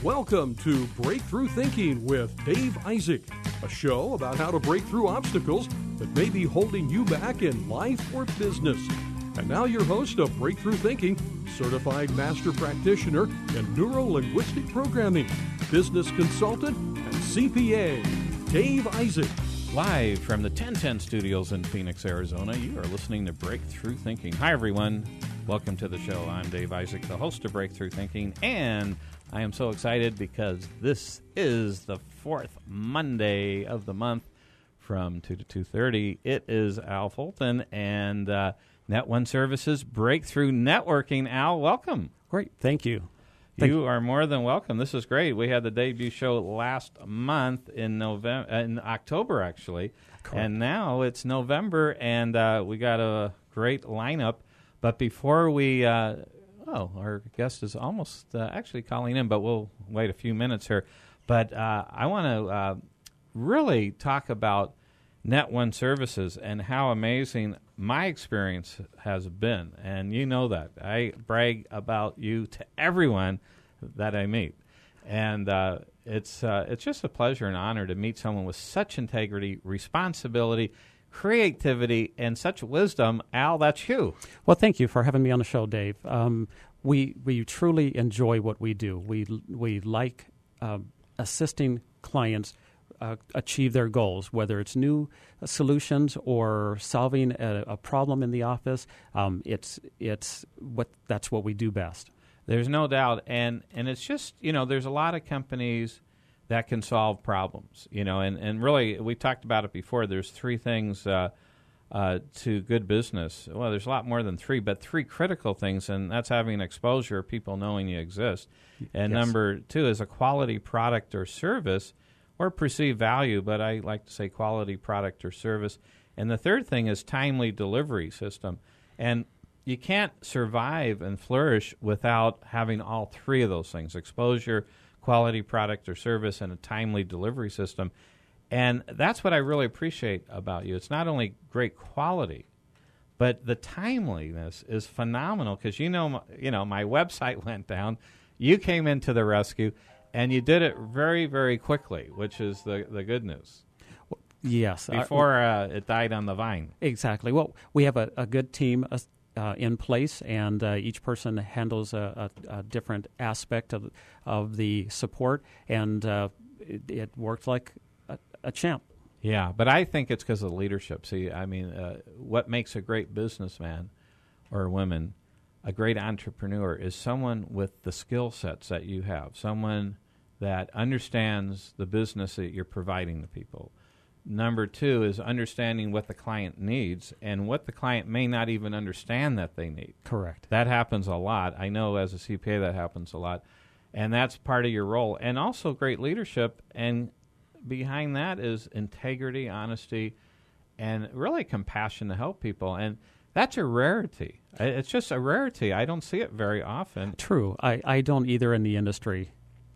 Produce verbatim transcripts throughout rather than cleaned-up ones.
Welcome to Breakthrough Thinking with Dave Isaac, a show about how to break through obstacles that may be holding you back in life or business. And now your host of Breakthrough Thinking, certified master practitioner in neuro-linguistic programming, business consultant, and C P A, Dave Isaac. Live from the ten ten studios in Phoenix, Arizona, you are listening to Breakthrough Thinking. Hi, everyone. Welcome to the show. I'm Dave Isaac, the host of Breakthrough Thinking, and I am so excited because this is the fourth Monday of the month from two to two thirty. It is Al Fulton and uh, Net One Services Breakthrough Networking. Al, welcome. Great. Thank you. Thank you are more than welcome. This is great. We had the debut show last month in November, uh, in October, actually. Correct. And now it's November, and uh, we got a great lineup. But before we, uh, oh, our guest is almost uh, actually calling in, but we'll wait a few minutes here. But uh, I want to uh, really talk about Net One Services and how amazing my experience has been. And you know that. I brag about you to everyone that I meet. And uh, it's uh, it's just a pleasure and honor to meet someone with such integrity, responsibility, creativity, and such wisdom. Al, that's you. Well, thank you for having me on the show, Dave. Um, we we truly enjoy what we do. We, we like uh, assisting clients Uh, achieve their goals, whether it's new uh, solutions or solving a, a problem in the office. Um, it's it's what that's what we do best. There's no doubt, and and it's just, you know, there's a lot of companies that can solve problems, you know, and, and really we talked about it before. There's three things uh, uh, to good business. Well, there's a lot more than three, but three critical things, and that's having exposure, people knowing you exist, and Yes. number two is a quality product or service, or perceived value, but I like to say quality product or service. And the third thing is timely delivery system. And you can't survive and flourish without having all three of those things: exposure, quality product or service, and a timely delivery system. And that's what I really appreciate about you. It's not only great quality, but the timeliness is phenomenal, because you know, you know, my website went down. You came into the rescue. And you did it very, very quickly, which is the, the good news. Yes. Before uh, it died on the vine. Exactly. Well, we have a, a good team uh, in place, and uh, each person handles a, a, a different aspect of of the support, and uh, it, it worked like a, a champ. Yeah, but I think it's because of leadership. See, I mean, uh, what makes a great businessman or woman, a great entrepreneur, is someone with the skill sets that you have, someone that understands the business that you're providing to people. Number two is understanding what the client needs and what the client may not even understand that they need. Correct. That happens a lot. I know as a C P A that happens a lot. And that's part of your role. And also great leadership. And behind that is integrity, honesty, and really compassion to help people. And that's a rarity. It's just a rarity. I don't see it very often. True. I, I don't either in the industry.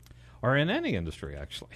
Or in any industry, actually.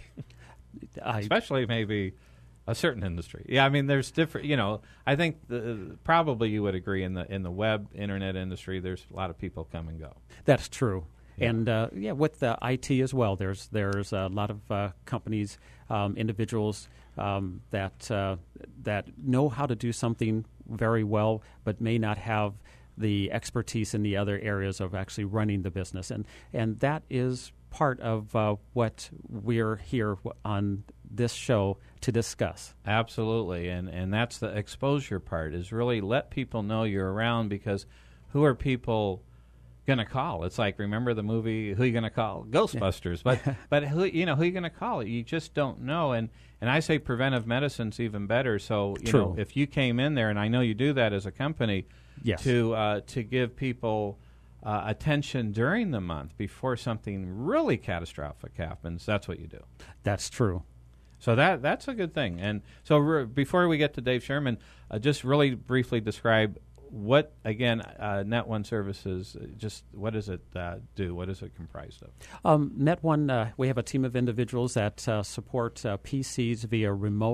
I, Especially maybe a certain industry. Yeah, I mean, there's different, you know, I think the, probably you would agree in the in the web, internet industry, there's a lot of people come and go. That's true. Yeah. And, uh, yeah, with the I T as well, there's there's a lot of uh, companies, um, individuals um, that uh, that know how to do something very well, but may not have the expertise in the other areas of actually running the business. And, and that is part of uh, what we're here on this show to discuss. Absolutely. And, and that's the exposure part, is really let people know you're around, because who are people going to call? It's like, remember the movie, who are you going to call? Ghostbusters. But but who you know who are you going to call? You just don't know. And and I say preventive medicine's even better. So you True. know, if you came in there, and I know you do that as a company, Yes. to uh, to give people uh, attention during the month before something really catastrophic happens, that's what you do. That's true. So that that's a good thing. And so re- before we get to Dave Sherman, uh, just really briefly describe what, again, uh, Net One Services, uh, just what does it uh, do? What is it comprised of? Um, Net One, uh, we have a team of individuals that uh, support uh, P Cs via remote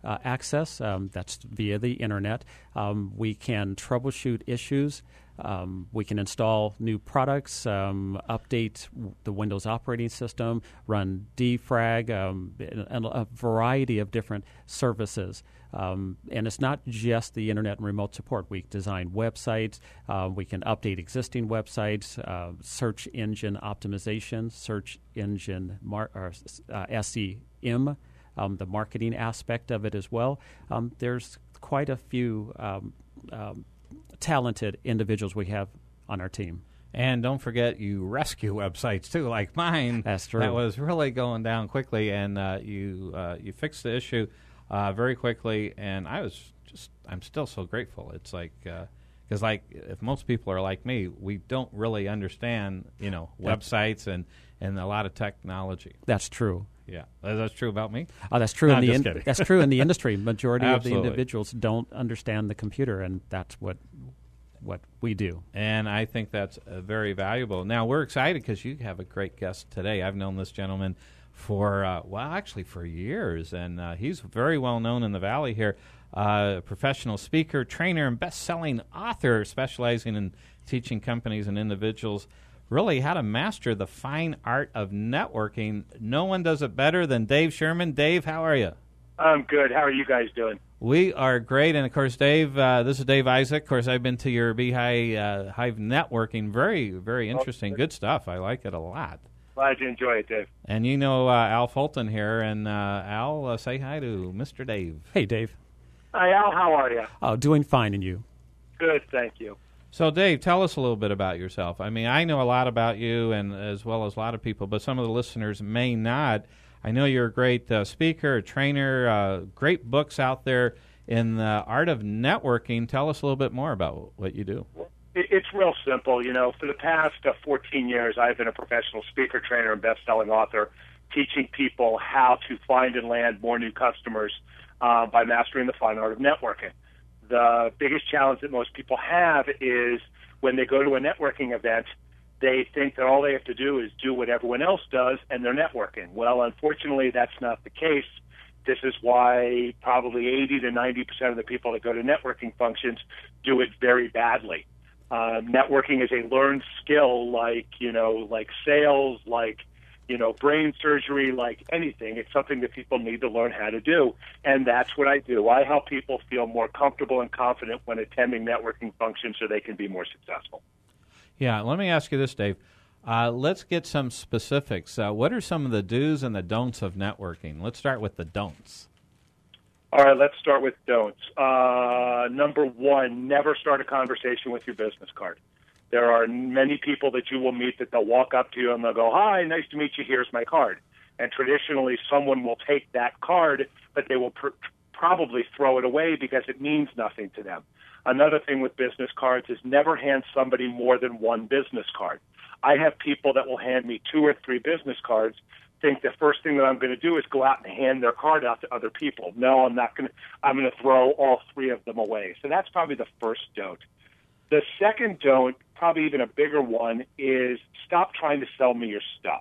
uh, access. Um, that's via the internet. Um, we can troubleshoot issues. Um, we can install new products, um, update the Windows operating system, run defrag, um, and a variety of different services. Um, and it's not just the internet and remote support. We design websites. Uh, we can update existing websites, uh, search engine optimization, search engine mar- or, uh, S E M, um, the marketing aspect of it as well. Um, there's quite a few um, um, talented individuals we have on our team. And don't forget, you rescue websites too, like mine. That's true. That was really going down quickly, and uh, you uh, you fixed the issue uh, very quickly. And I was just, I'm still so grateful. It's like, because uh, like if most people are like me, we don't really understand, you know, websites and, and a lot of technology. That's true. Yeah, that's true about me. Oh, that's true No, in the just in, kidding. that's true in the industry. Majority of the Absolutely. individuals don't understand the computer, and that's what what we do. And I think that's uh, very valuable. Now, we're excited because you have a great guest today. I've known this gentleman for, uh, well, actually for years, and uh, he's very well known in the Valley here. Uh, professional speaker, trainer, and best-selling author specializing in teaching companies and individuals really how to master the fine art of networking. No one does it better than Dave Sherman. Dave, how are you? I'm good. How are you guys doing? We are great. And, of course, Dave, uh, this is Dave Isaac. Of course, I've been to your Beehive uh, Hive networking. Very, very interesting. Good stuff. I like it a lot. Glad you enjoy it, Dave. And you know uh, Al Fulton here. And, uh, Al, uh, say hi to Mister Dave. Hey, Dave. Hi, Al. How are you? Oh, doing fine, and you? Good, thank you. So, Dave, tell us a little bit about yourself. I mean, I know a lot about you, and as well as a lot of people, but some of the listeners may not. I know you're a great uh, speaker, a trainer, uh, great books out there in the art of networking. Tell us a little bit more about what you do. It, it's real simple. You know, for the past uh, fourteen years, I've been a professional speaker, trainer, and best-selling author, teaching people how to find and land more new customers uh, by mastering the fine art of networking. The biggest challenge that most people have is when they go to a networking event, they think that all they have to do is do what everyone else does, and they're networking. Well, unfortunately, that's not the case. This is why probably eighty to ninety percent of the people that go to networking functions do it very badly. Uh, networking is a learned skill like, you know, like sales, like, you know, brain surgery, like anything. It's something that people need to learn how to do, and that's what I do. I help people feel more comfortable and confident when attending networking functions so they can be more successful. Yeah, let me ask you this, Dave. Uh, let's get some specifics. Uh, what are some of the do's and the don'ts of networking? Let's start with the don'ts. All right, let's start with don'ts. Uh, number one, never start a conversation with your business card. There are many people that you will meet that they'll walk up to you and they'll go, "Hi, nice to meet you. Here's my card." And traditionally, someone will take that card, but they will pr- probably throw it away because it means nothing to them. Another thing with business cards is never hand somebody more than one business card. I have people that will hand me two or three business cards, think the first thing that I'm going to do is go out and hand their card out to other people. No, I'm not going to. I'm going to throw all three of them away. So that's probably the first don't. The second don't, probably even a bigger one, is stop trying to sell me your stuff.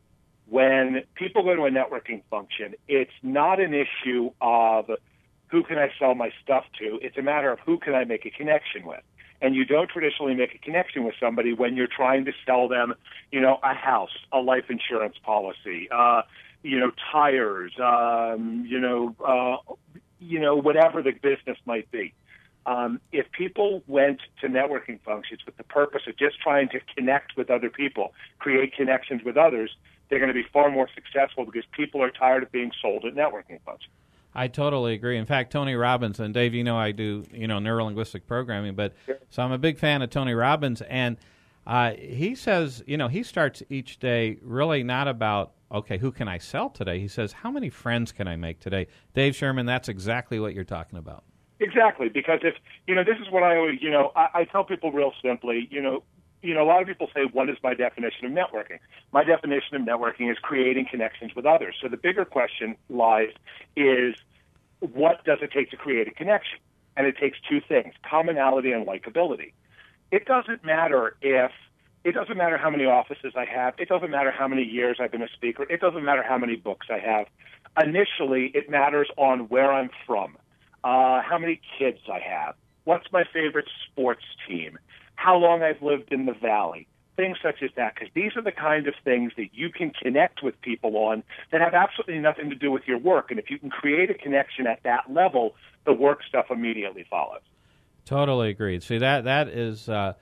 When people go to a networking function, it's not an issue of who can I sell my stuff to. It's a matter of who can I make a connection with. And you don't traditionally make a connection with somebody when you're trying to sell them, you know, a house, a life insurance policy, uh, you know, tires, um, you know, uh, you know, whatever the business might be. Um, if people went to networking functions with the purpose of just trying to connect with other people, create connections with others, they're going to be far more successful because people are tired of being sold at networking functions. I totally agree. In fact, Tony Robbins, and Dave, you know I do, you know, neurolinguistic programming, but Sure. so I'm a big fan of Tony Robbins, and uh, he says, you know, he starts each day really not about, okay, who can I sell today? He says, how many friends can I make today? Dave Sherman, that's exactly what you're talking about. Exactly, because if, you know, this is what I always, you know, I, I tell people real simply, you know, you know, a lot of people say, what is my definition of networking? My definition of networking is creating connections with others. So the bigger question lies is, what does it take to create a connection? And it takes two things, commonality and likability. It doesn't matter if, it doesn't matter how many offices I have. It doesn't matter how many years I've been a speaker. It doesn't matter how many books I have. Initially, it matters on where I'm from, uh, how many kids I have, what's my favorite sports team, how long I've lived in the Valley, things such as that, because these are the kind of things that you can connect with people on that have absolutely nothing to do with your work. And if you can create a connection at that level, the work stuff immediately follows. Totally agreed. See, that that is uh,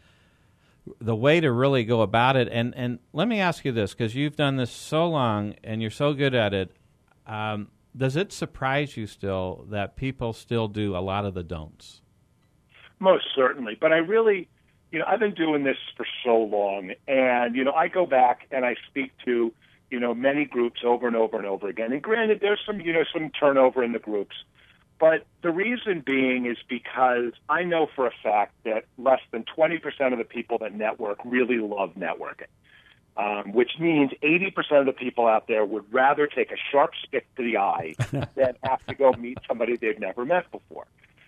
the way to really go about it. And, and let me ask you this, because you've done this so long and you're so good at it. Um, does it surprise you still that people still do a lot of the don'ts? Most certainly. But I really, you know, I've been doing this for so long. And, you know, I go back and I speak to, you know, many groups over and over and over again. And granted, there's some, you know, some turnover in the groups. But the reason being is because I know for a fact that less than twenty percent of the people that network really love networking, um, which means eighty percent of the people out there would rather take a sharp stick to the eye than have to go meet somebody they've never met before.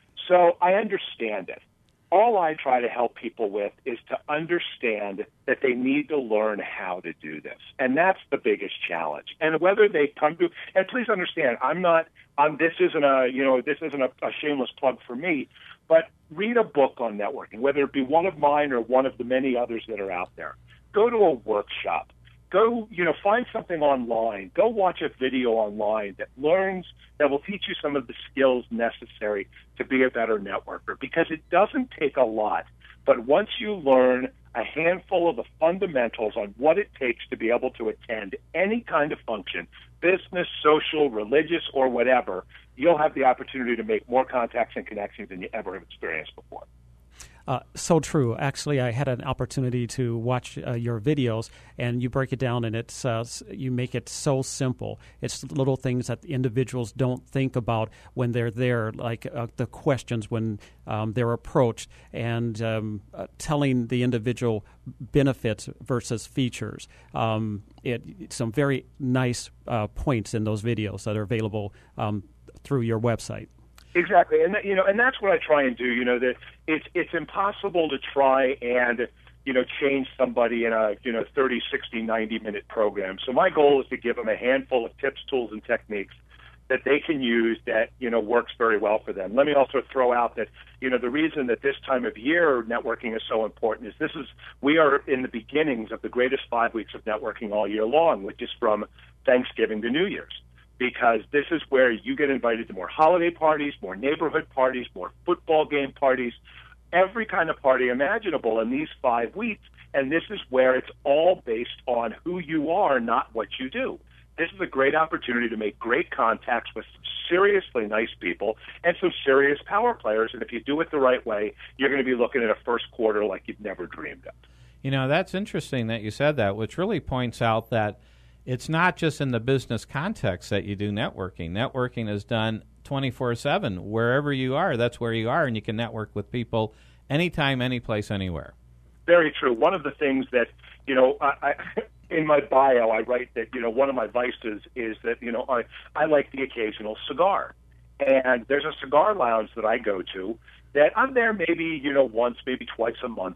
So I understand it. All I try to help people with is to understand that they need to learn how to do this. And that's the biggest challenge. And whether they come to, and please understand, I'm not, I'm, this isn't a, you know, this isn't a, a shameless plug for me, but read a book on networking, whether it be one of mine or one of the many others that are out there. Go to a workshop. Go, you know, find something online. Go watch a video online that learns, that will teach you some of the skills necessary to be a better networker, because it doesn't take a lot. But once you learn a handful of the fundamentals on what it takes to be able to attend any kind of function, business, social, religious, or whatever, you'll have the opportunity to make more contacts and connections than you ever have experienced before. Uh, so true. Actually, I had an opportunity to watch uh, your videos, and you break it down, and it's uh, you make it so simple. It's little things that individuals don't think about when they're there, like uh, the questions when um, they're approached, and um, uh, telling the individual benefits versus features. Um, it, some very nice uh, points in those videos that are available um, through your website. Exactly, and that, you know, and that's what I try and do. You know, that it's it's impossible to try and you know change somebody in a you know thirty, sixty, ninety minute program. So my goal is to give them a handful of tips, tools, and techniques that they can use that you know works very well for them. Let me also throw out that you know the reason that this time of year networking is so important is this is we are in the beginnings of the greatest five weeks of networking all year long, which is from Thanksgiving to New Year's. Because this is where you get invited to more holiday parties, more neighborhood parties, more football game parties, every kind of party imaginable in these five weeks. And this is where it's all based on who you are, not what you do. This is a great opportunity to make great contacts with some seriously nice people and some serious power players. And if you do it the right way, you're going to be looking at a first quarter like you've never dreamed of. You know, that's interesting that you said that, which really points out that it's not just in the business context that you do networking. Networking is done twenty-four seven. Wherever you are, that's where you are, and you can network with people anytime, any place, anywhere. Very true. One of the things that, you know, I, I, in my bio, I write that, you know, one of my vices is that, you know, I, I like the occasional cigar. And there's a cigar lounge that I go to that I'm there maybe, you know, once, maybe twice a month.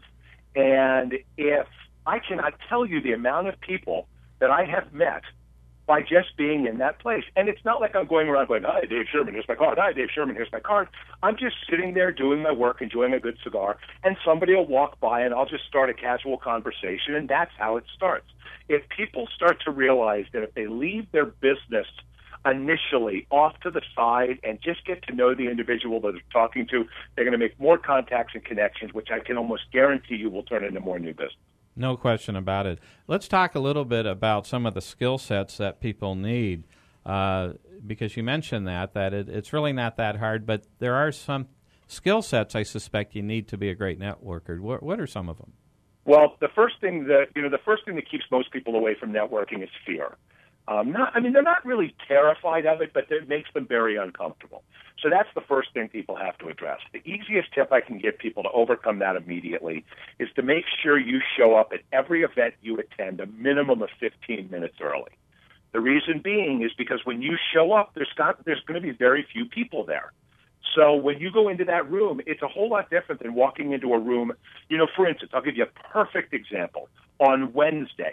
And if I cannot tell you the amount of people that I have met by just being in that place. And it's not like I'm going around going, hi, Dave Sherman, here's my card. Hi, Dave Sherman, here's my card. I'm just sitting there doing my work, enjoying a good cigar, and somebody will walk by and I'll just start a casual conversation, and that's how it starts. If people start to realize that if they leave their business initially off to the side and just get to know the individual that they're talking to, they're going to make more contacts and connections, which I can almost guarantee you will turn into more new business. No question about it. Let's talk a little bit about some of the skill sets that people need, uh, because you mentioned that, that it, it's really not that hard, but there are some skill sets I suspect you need to be a great networker. What, what are some of them? Well, the first thing that, you know, the first thing that keeps most people away from networking is fear. Um, not, I mean, they're not really terrified of it, but it makes them very uncomfortable. So that's the first thing people have to address. The easiest tip I can give people to overcome that immediately is to make sure you show up at every event you attend a minimum of fifteen minutes early. The reason being is because when you show up, there's got, there's going to be very few people there. So when you go into that room, it's a whole lot different than walking into a room. You know, for instance, I'll give you a perfect example. On Wednesday,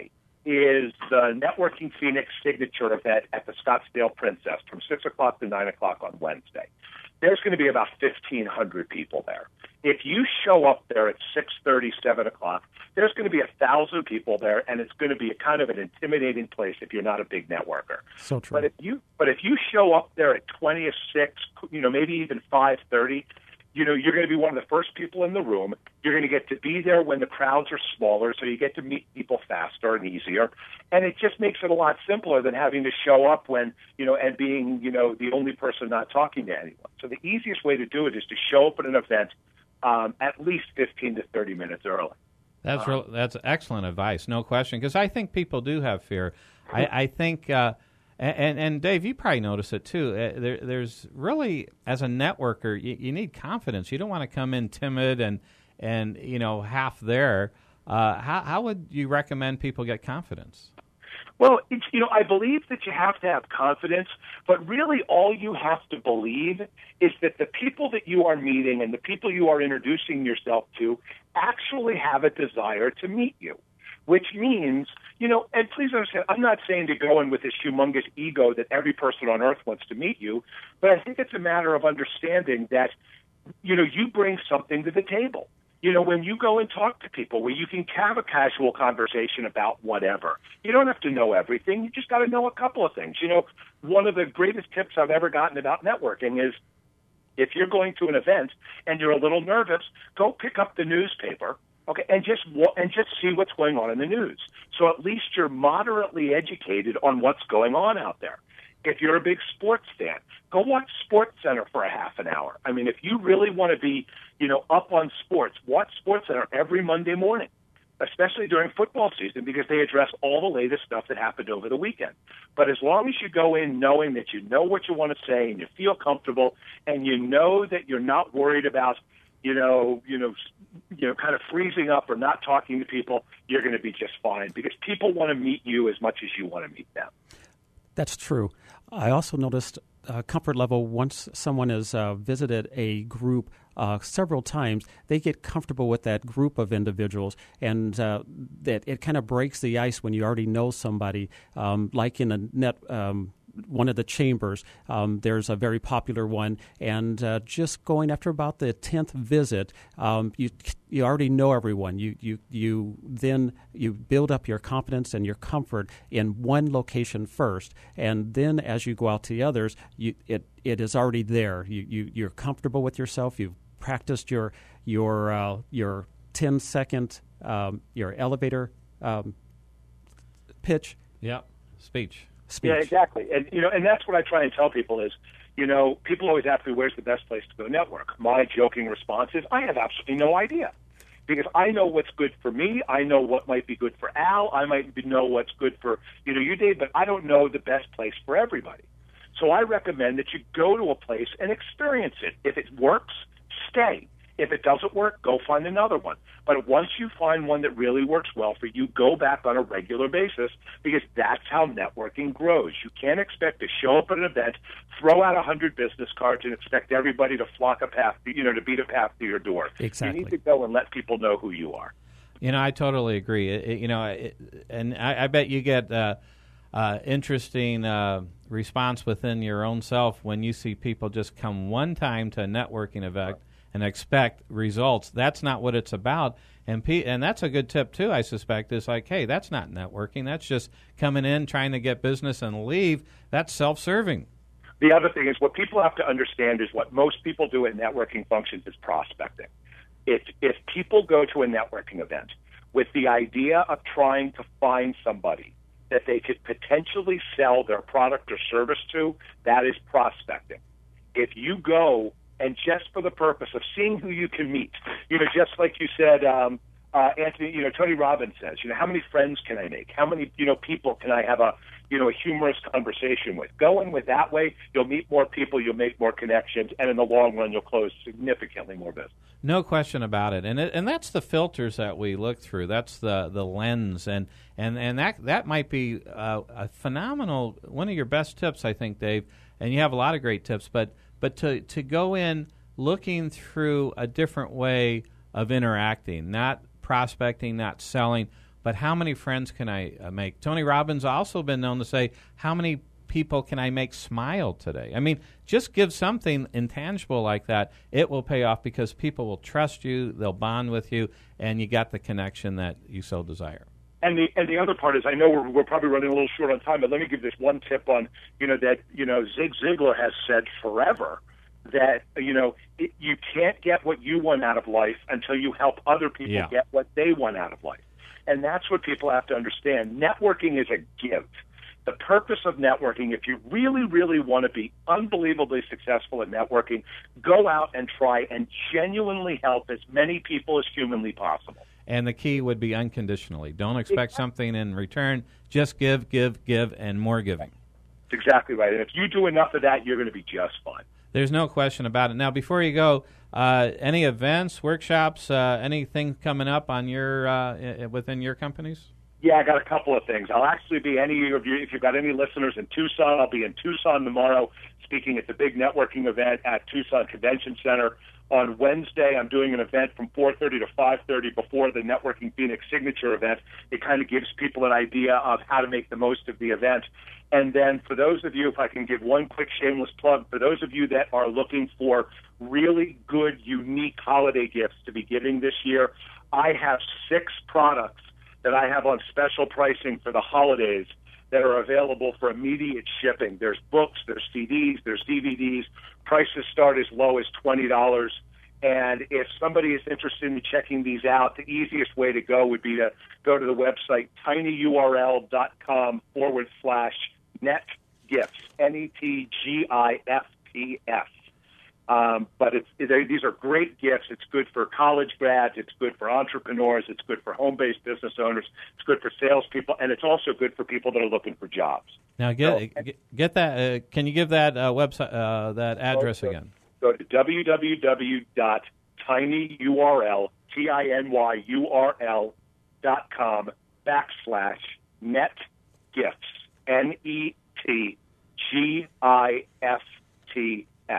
is the Networking Phoenix signature event at the Scottsdale Princess from six o'clock to nine o'clock on Wednesday. There's going to be about fifteen hundred people there. If you show up there at six thirty, seven o'clock, there's going to be one thousand people there, and it's going to be a kind of an intimidating place if you're not a big networker. So true. But if you but if you show up there at twenty to six, you know, maybe even five thirty, you know, you're going to be one of the first people in the room. You're going to get to be there when the crowds are smaller, so you get to meet people faster and easier. And it just makes it a lot simpler than having to show up when, you know, and being, you know, the only person not talking to anyone. So the easiest way to do it is to show up at an event um, at least fifteen to thirty minutes early. That's real, that's excellent advice, no question, because I think people do have fear. I, I think, uh, and, and Dave, you probably notice it too. Uh, there, there's really, as a networker, you, you need confidence. You don't want to come in timid and, and you know, half there. Uh, how, how would you recommend people get confidence? Well, it's, you know, I believe that you have to have confidence, but really all you have to believe is that the people that you are meeting and the people you are introducing yourself to actually have a desire to meet you, which means, you know, and please understand, I'm not saying to go in with this humongous ego that every person on earth wants to meet you, but I think it's a matter of understanding that, you know, you bring something to the table. You know, when you go and talk to people where you can have a casual conversation about whatever, you don't have to know everything. You just got to know a couple of things. You know, one of the greatest tips I've ever gotten about networking is if you're going to an event and you're a little nervous, go pick up the newspaper, okay, and just and just see what's going on in the news. So at least you're moderately educated on what's going on out there. If you're a big sports fan, go watch SportsCenter for a half an hour. I mean, if you really want to be, you know, up on sports, watch SportsCenter every Monday morning, especially during football season, because they address all the latest stuff that happened over the weekend. But as long as you go in knowing that you know what you want to say and you feel comfortable and you know that you're not worried about, you know, you know, you know, kind of freezing up or not talking to people, you're going to be just fine because people want to meet you as much as you want to meet them. That's true. I also noticed uh, comfort level once someone has uh, visited a group uh, several times, they get comfortable with that group of individuals, and uh, that it kind of breaks the ice when you already know somebody, um, like in a net. Um, one of the chambers, um, there's a very popular one, and uh, just going after about the tenth visit, um, you you already know everyone. You you you then you build up your confidence and your comfort in one location first, and then as you go out to the others, you, it it is already there. You you you're comfortable with yourself. You've practiced your your uh, your ten second um, your elevator um, pitch. Yeah, speech. Speech. Yeah, exactly. And, you know, and that's what I try and tell people is, you know, people always ask me, where's the best place to go network? My joking response is, I have absolutely no idea. Because I know what's good for me. I know what might be good for Al. I might know what's good for, you know, you, Dave, but I don't know the best place for everybody. So I recommend that you go to a place and experience it. If it works, stay. If it doesn't work, go find another one. But once you find one that really works well for you, go back on a regular basis because that's how networking grows. You can't expect to show up at an event, throw out a hundred business cards, and expect everybody to flock a path, you know, to beat a path to your door. Exactly. You need to go and let people know who you are. You know, I totally agree. It, it, you know, it, and I, I bet you get uh, uh, interesting uh, response within your own self when you see people just come one time to a networking event and expect results. That's not what it's about. And P- and that's a good tip, too, I suspect, is like, hey, that's not networking. That's just coming in, trying to get business and leave. That's self-serving. The other thing is what people have to understand is what most people do at networking functions is prospecting. If, if people go to a networking event with the idea of trying to find somebody that they could potentially sell their product or service to, that is prospecting. If you go and just for the purpose of seeing who you can meet, you know, just like you said, um, uh, Anthony, you know, Tony Robbins says, you know, how many friends can I make? How many, you know, people can I have a, you know, a humorous conversation with? Going with that way, you'll meet more people, you'll make more connections, and in the long run, you'll close significantly more business. No question about it, and it, and that's the filters that we look through. That's the, the lens, and and, and that that might be uh, a phenomenal one of your best tips, I think, Dave. And you have a lot of great tips, but. But to, to go in looking through a different way of interacting, not prospecting, not selling, but how many friends can I uh, make? Tony Robbins also been known to say, how many people can I make smile today? I mean, just give something intangible like that. It will pay off because people will trust you, they'll bond with you, and you got the connection that you so desire. And the and the other part is, I know we're, we're probably running a little short on time, but let me give this one tip on, you know, that, you know, Zig Ziglar has said forever that, you know, it, you can't get what you want out of life until you help other people Yeah. get what they want out of life. And that's what people have to understand. Networking is a give. The purpose of networking, if you really, really want to be unbelievably successful at networking, go out and try and genuinely help as many people as humanly possible. And the key would be unconditionally. Don't expect something in return. Just give, give, give, and more giving. That's exactly right. And if you do enough of that, you're going to be just fine. There's no question about it. Now, before you go, uh, any events, workshops, uh, anything coming up on your uh, within your companies? Yeah, I got a couple of things. I'll actually be any of you, if you've got any listeners in Tucson, I'll be in Tucson tomorrow speaking at the big networking event at Tucson Convention Center. On Wednesday, I'm doing an event from four thirty to five thirty before the Networking Phoenix Signature event. It kind of gives people an idea of how to make the most of the event. And then for those of you, if I can give one quick shameless plug, for those of you that are looking for really good, unique holiday gifts to be giving this year, I have six products that I have on special pricing for the holidays that are available for immediate shipping. There's books, there's C Ds, there's D V Ds. Prices start as low as twenty dollars. And if somebody is interested in checking these out, the easiest way to go would be to go to the website tinyurl.com forward slash net gifts, N E T G I F T S. Um, but it's, these are great gifts. It's good for college grads. It's good for entrepreneurs. It's good for home-based business owners. It's good for salespeople, and it's also good for people that are looking for jobs. Now, get So, get, get that. Uh, can you give that uh, website, uh, that address go, again? Go to www.tinyurl, T I N Y U R L dot com backslash net gifts, N E T G I F T S.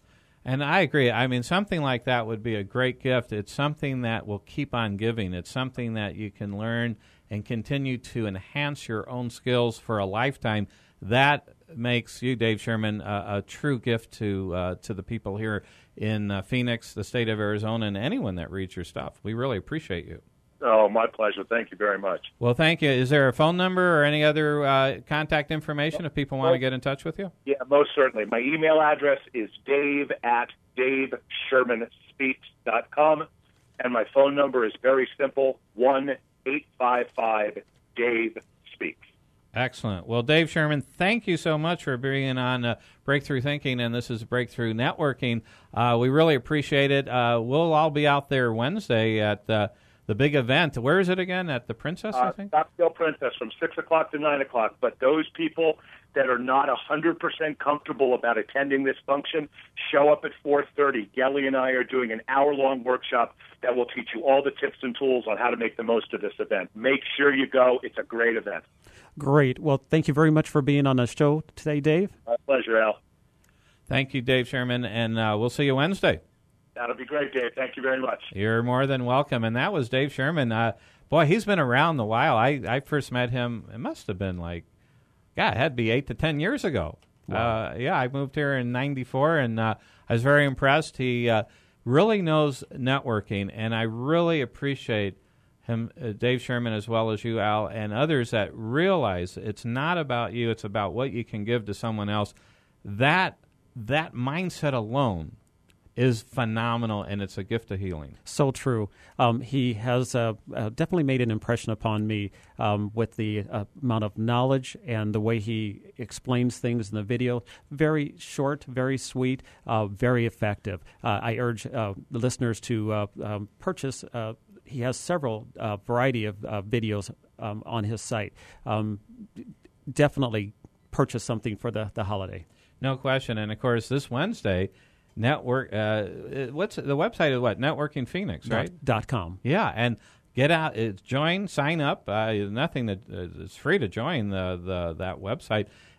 And I agree. I mean, something like that would be a great gift. It's something that will keep on giving. It's something that you can learn and continue to enhance your own skills for a lifetime. That makes you, Dave Sherman, a, a true gift to uh, to the people here in uh, Phoenix, the state of Arizona, and anyone that reads your stuff. We really appreciate you. Oh, my pleasure. Thank you very much. Well, thank you. Is there a phone number or any other uh, contact information if people want to get in touch with you? Yeah, most certainly. My email address is dave at dave sherman speaks dot com, and my phone number is very simple, one eight five five Dave Speaks. Excellent. Well, Dave Sherman, thank you so much for being on uh, Breakthrough Thinking, and this is Breakthrough Networking. Uh, we really appreciate it. Uh, we'll all be out there Wednesday at uh, the big event. Where is it again? At the Princess, I Uh, think? Scottsdale Princess from six o'clock to nine o'clock. But those people that are not one hundred percent comfortable about attending this function, show up at four thirty. Gelly and I are doing an hour-long workshop that will teach you all the tips and tools on how to make the most of this event. Make sure you go. It's a great event. Great. Well, thank you very much for being on the show today, Dave. My pleasure, Al. Thank you, Dave Sherman, and uh, we'll see you Wednesday. That'll be great, Dave. Thank you very much. You're more than welcome. And that was Dave Sherman. Uh, boy, he's been around a while. I, I first met him, it must have been like, God, it had to be eight to ten years ago. Wow. Uh, yeah, I moved here in ninety-four, and uh, I was very impressed. He uh, really knows networking, and I really appreciate him, uh, Dave Sherman, as well as you, Al, and others that realize it's not about you, it's about what you can give to someone else. That that mindset alone is phenomenal, and it's a gift of healing. So true. Um, he has uh, uh, definitely made an impression upon me um, with the uh, amount of knowledge and the way he explains things in the video. Very short, very sweet, uh, very effective. Uh, I urge uh, the listeners to uh, um, purchase. Uh, he has several uh, variety of uh, videos um, on his site. Um, definitely purchase something for the, the holiday. No question. And, of course, this Wednesday, network. Uh, what's the website? Is what? Networking Phoenix, right? Dot com. Yeah, and get out, uh, join, sign up. Uh, nothing that uh, it's free to join the, the that website,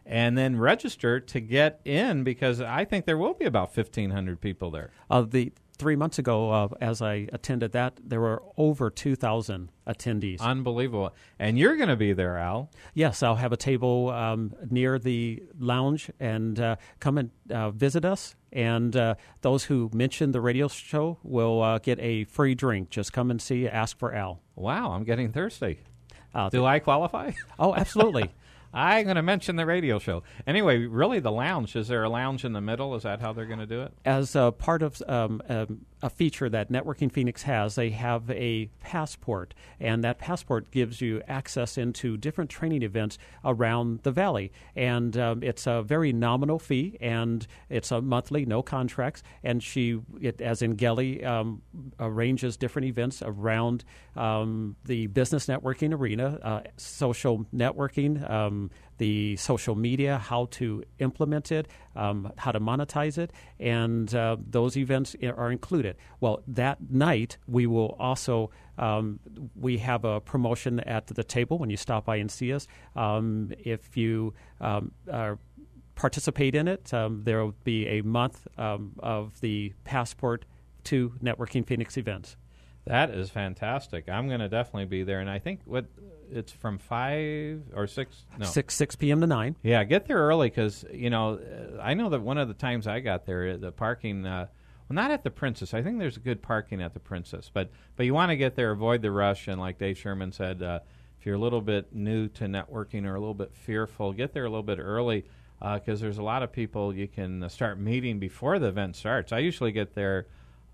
and then register to get in, because I think there will be about fifteen hundred people there. Uh, the three months ago, uh, as I attended that, there were over two thousand attendees. Unbelievable. And you're going to be there, Al. Yes, I'll have a table um, near the lounge, and uh, come and uh, visit us. And uh, those who mention the radio show will uh, get a free drink. Just come and see, ask for Al. Wow, I'm getting thirsty. Uh, Do I qualify? Oh, absolutely. I'm going to mention the radio show. Anyway, really the lounge. Is there a lounge in the middle? Is that how they're going to do it? As a part of um, um, a feature that Networking Phoenix has, they have a passport, and that passport gives you access into different training events around the Valley. And um, it's a very nominal fee, and it's a monthly, no contracts. And she, it, as in Gelly, um, arranges different events around um, the business networking arena, uh, social networking, um, the social media, how to implement it, um, how to monetize it, and uh, those events are included. Well, that night we will also um, we have a promotion at the table when you stop by and see us. Um, if you um, are participate in it, um, there will be a month um, of the passport to Networking Phoenix events. That is fantastic. I'm going to definitely be there, and I think what it's from five or six. No, six six p.m. to nine. Yeah, get there early, because you know I know that one of the times I got there, the parking. Uh, well, not at the Princess. I think there's good parking at the Princess, but but you want to get there, avoid the rush, and like Dave Sherman said, uh, if you're a little bit new to networking or a little bit fearful, get there a little bit early, because uh, there's a lot of people you can uh, start meeting before the event starts. I usually get there.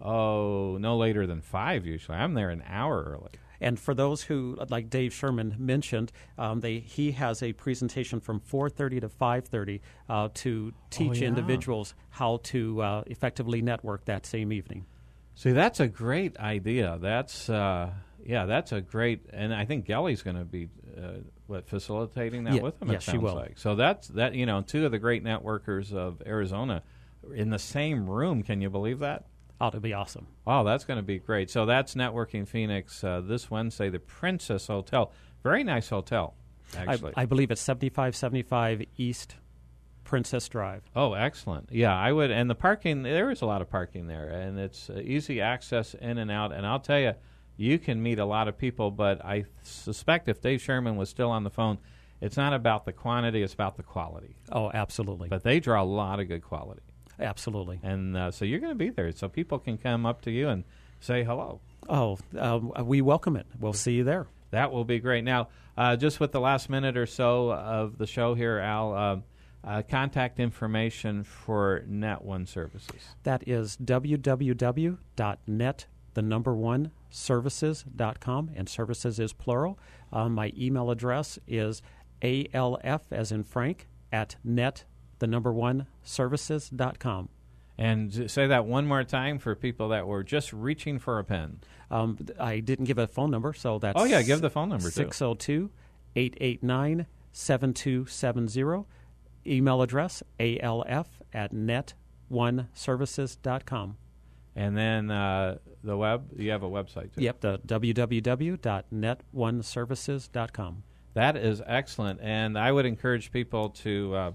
Oh, no later than five usually. I'm there an hour early. And for those who, like Dave Sherman mentioned, um, they he has a presentation from four thirty to five thirty uh, to teach oh, yeah. individuals how to uh, effectively network that same evening. See, that's a great idea. That's uh, yeah, that's a great, and I think Gelly's going to be uh, what facilitating that yeah, with them. Yes, it she will. Like. So that's that. You know, two of the great networkers of Arizona in the same room. Can you believe that? Oh, it'll be awesome. Oh, that's going to be great. So that's Networking Phoenix uh, this Wednesday, the Princess Hotel. Very nice hotel, actually. I, I believe it's seventy-five seventy-five East Princess Drive. Oh, excellent. Yeah, I would. And the parking, there is a lot of parking there, and it's uh, easy access in and out. And I'll tell you, you can meet a lot of people, but I suspect if Dave Sherman was still on the phone, it's not about the quantity, it's about the quality. Oh, absolutely. But they draw a lot of good quality. Absolutely. And uh, so you're going to be there, so people can come up to you and say hello. Oh, um, we welcome it. We'll see you there. That will be great. Now, uh, just with the last minute or so of the show here, Al, uh, uh, contact information for Net One Services. That is w w w dot net, the number one, services dot com, and services is plural. Uh, my email address is A L F, as in Frank, at net, the number one, services dot com. And say that one more time for people that were just reaching for a pen. Um, I didn't give a phone number, so that's... Oh, yeah, give the phone number, too. six oh two, eight eight nine, seven two seven zero. Email address, A L F at net one services dot com. And then uh, the web, you have a website, too. Yep, the w w w dot net one services dot com. That is excellent. And I would encourage people to... Uh,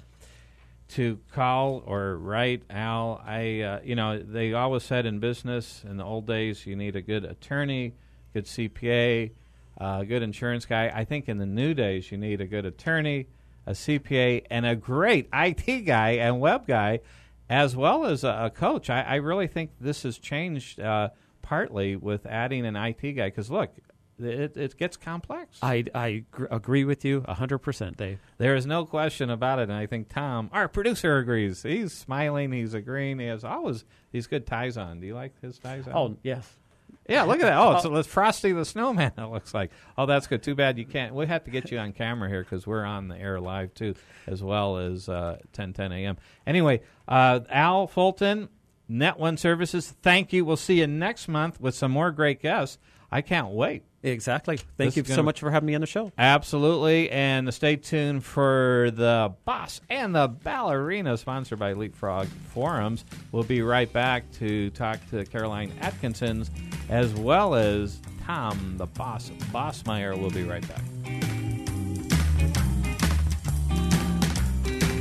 to call or write Al. I, uh, you know, they always said in business in the old days you need a good attorney, good C P A, a uh, good insurance guy. I think in the new days you need a good attorney, a C P A, and a great I T guy and web guy, as well as a, a coach. I, I really think this has changed uh, partly with adding an I T guy because, look, It, it gets complex. I, I gr- agree with you one hundred percent, Dave. There is no question about it, and I think Tom, our producer, agrees. He's smiling. He's agreeing. He has always these good ties on. Do you like his ties on? Oh, yes. Yeah, look at that. Oh, it's, it's Frosty the Snowman, it looks like. Oh, that's good. Too bad you can't. We'll have to get you on camera here because we're on the air live, too, as well as uh, ten ten a.m. Anyway, uh, Al Fulton, Net One Services, thank you. We'll see you next month with some more great guests. I can't wait. Exactly. Thank This you is so gonna- much for having me on the show. Absolutely, and stay tuned for the Boss and the Ballerina, sponsored by Leapfrog Forums. We'll be right back to talk to Caroline Atkinsons, as well as Tom, the Boss Bossmeyer. We'll be right back.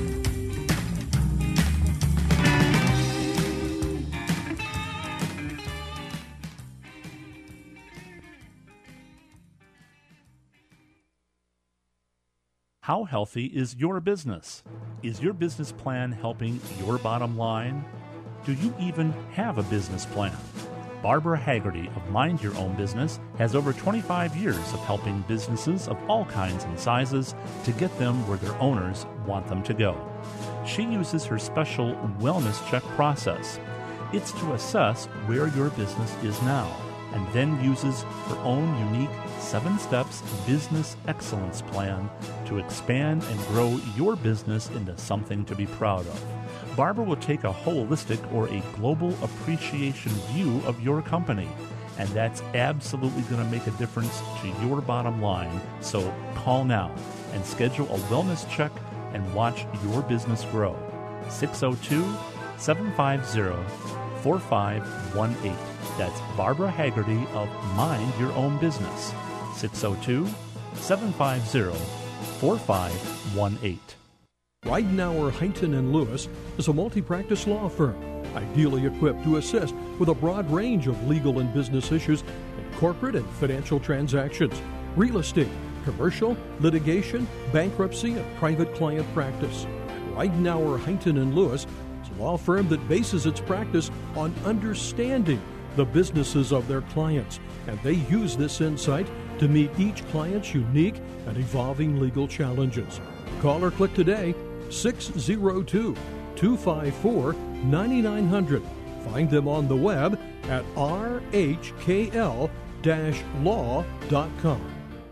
How healthy is your business? Is your business plan helping your bottom line? Do you even have a business plan? Barbara Haggerty of Mind Your Own Business has over twenty-five years of helping businesses of all kinds and sizes to get them where their owners want them to go. She uses her special wellness check process. It's to assess where your business is now, and then uses her own unique seven steps business excellence plan to expand and grow your business into something to be proud of. Barbara will take a holistic or a global appreciation view of your company, and that's absolutely going to make a difference to your bottom line. So call now and schedule a wellness check and watch your business grow. six oh two, seven five zero, four five one eight. That's Barbara Haggerty of Mind Your Own Business. six oh two, seven five zero, four five one eight. Ridenour, Huntington and Lewis is a multi-practice law firm, ideally equipped to assist with a broad range of legal and business issues in corporate and financial transactions, real estate, commercial, litigation, bankruptcy, and private client practice. Ridenour, Huntington and Lewis is a law firm that bases its practice on understanding the businesses of their clients, and they use this insight to meet each client's unique and evolving legal challenges. Call or click today, six oh two, two five four, nine nine hundred. Find them on the web at r h k l dash law dot com.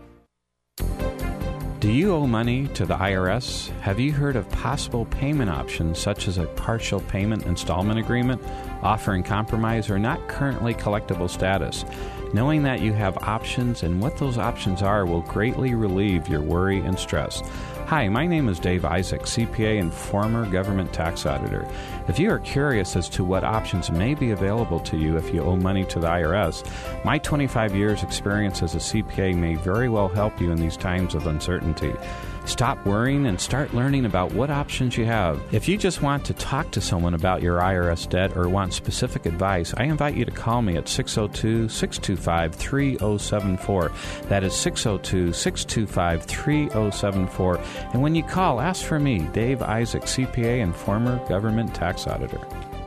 Do you owe money to the I R S? Have you heard of possible payment options such as a partial payment installment agreement, offering compromise or not currently collectible status? Knowing that you have options and what those options are will greatly relieve your worry and stress. Hi, my name is Dave Isaac, C P A and former government tax auditor. If you are curious as to what options may be available to you if you owe money to the I R S, my twenty-five years experience as a C P A may very well help you in these times of uncertainty. Stop worrying and start learning about what options you have. If you just want to talk to someone about your I R S debt or want specific advice, I invite you to call me at six oh two, six two five, three oh seven four. That is six oh two, six two five, three oh seven four. And when you call, ask for me, Dave Isaac, C P A and former government tax auditor.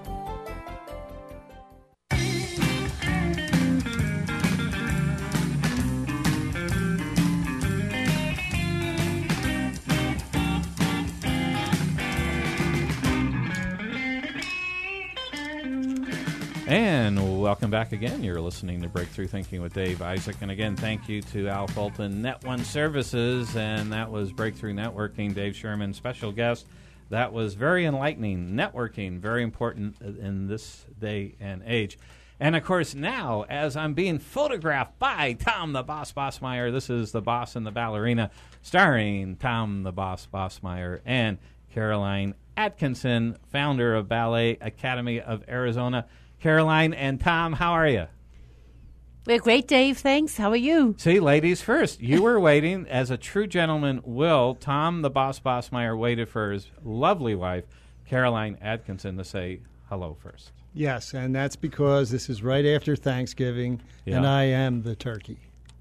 And welcome back again. You're listening to Breakthrough Thinking with Dave Isaac. And again, thank you to Al Fulton, Net One Services. And that was Breakthrough Networking, Dave Sherman, special guest. That was very enlightening. Networking, very important in this day and age. And, of course, now, as I'm being photographed by Tom the Boss Bossmeyer, this is The Boss and the Ballerina, starring Tom the Boss Bossmeyer and Caroline Atkinson, founder of Ballet Academy of Arizona. Caroline and Tom, how are you? We're great, Dave. Thanks. How are you? See, ladies first. You were waiting, as a true gentleman will. Tom the Boss Bossmeyer waited for his lovely wife, Caroline Atkinson, to say hello first. Yes, and that's because this is right after Thanksgiving, Yeah. and I am the turkey.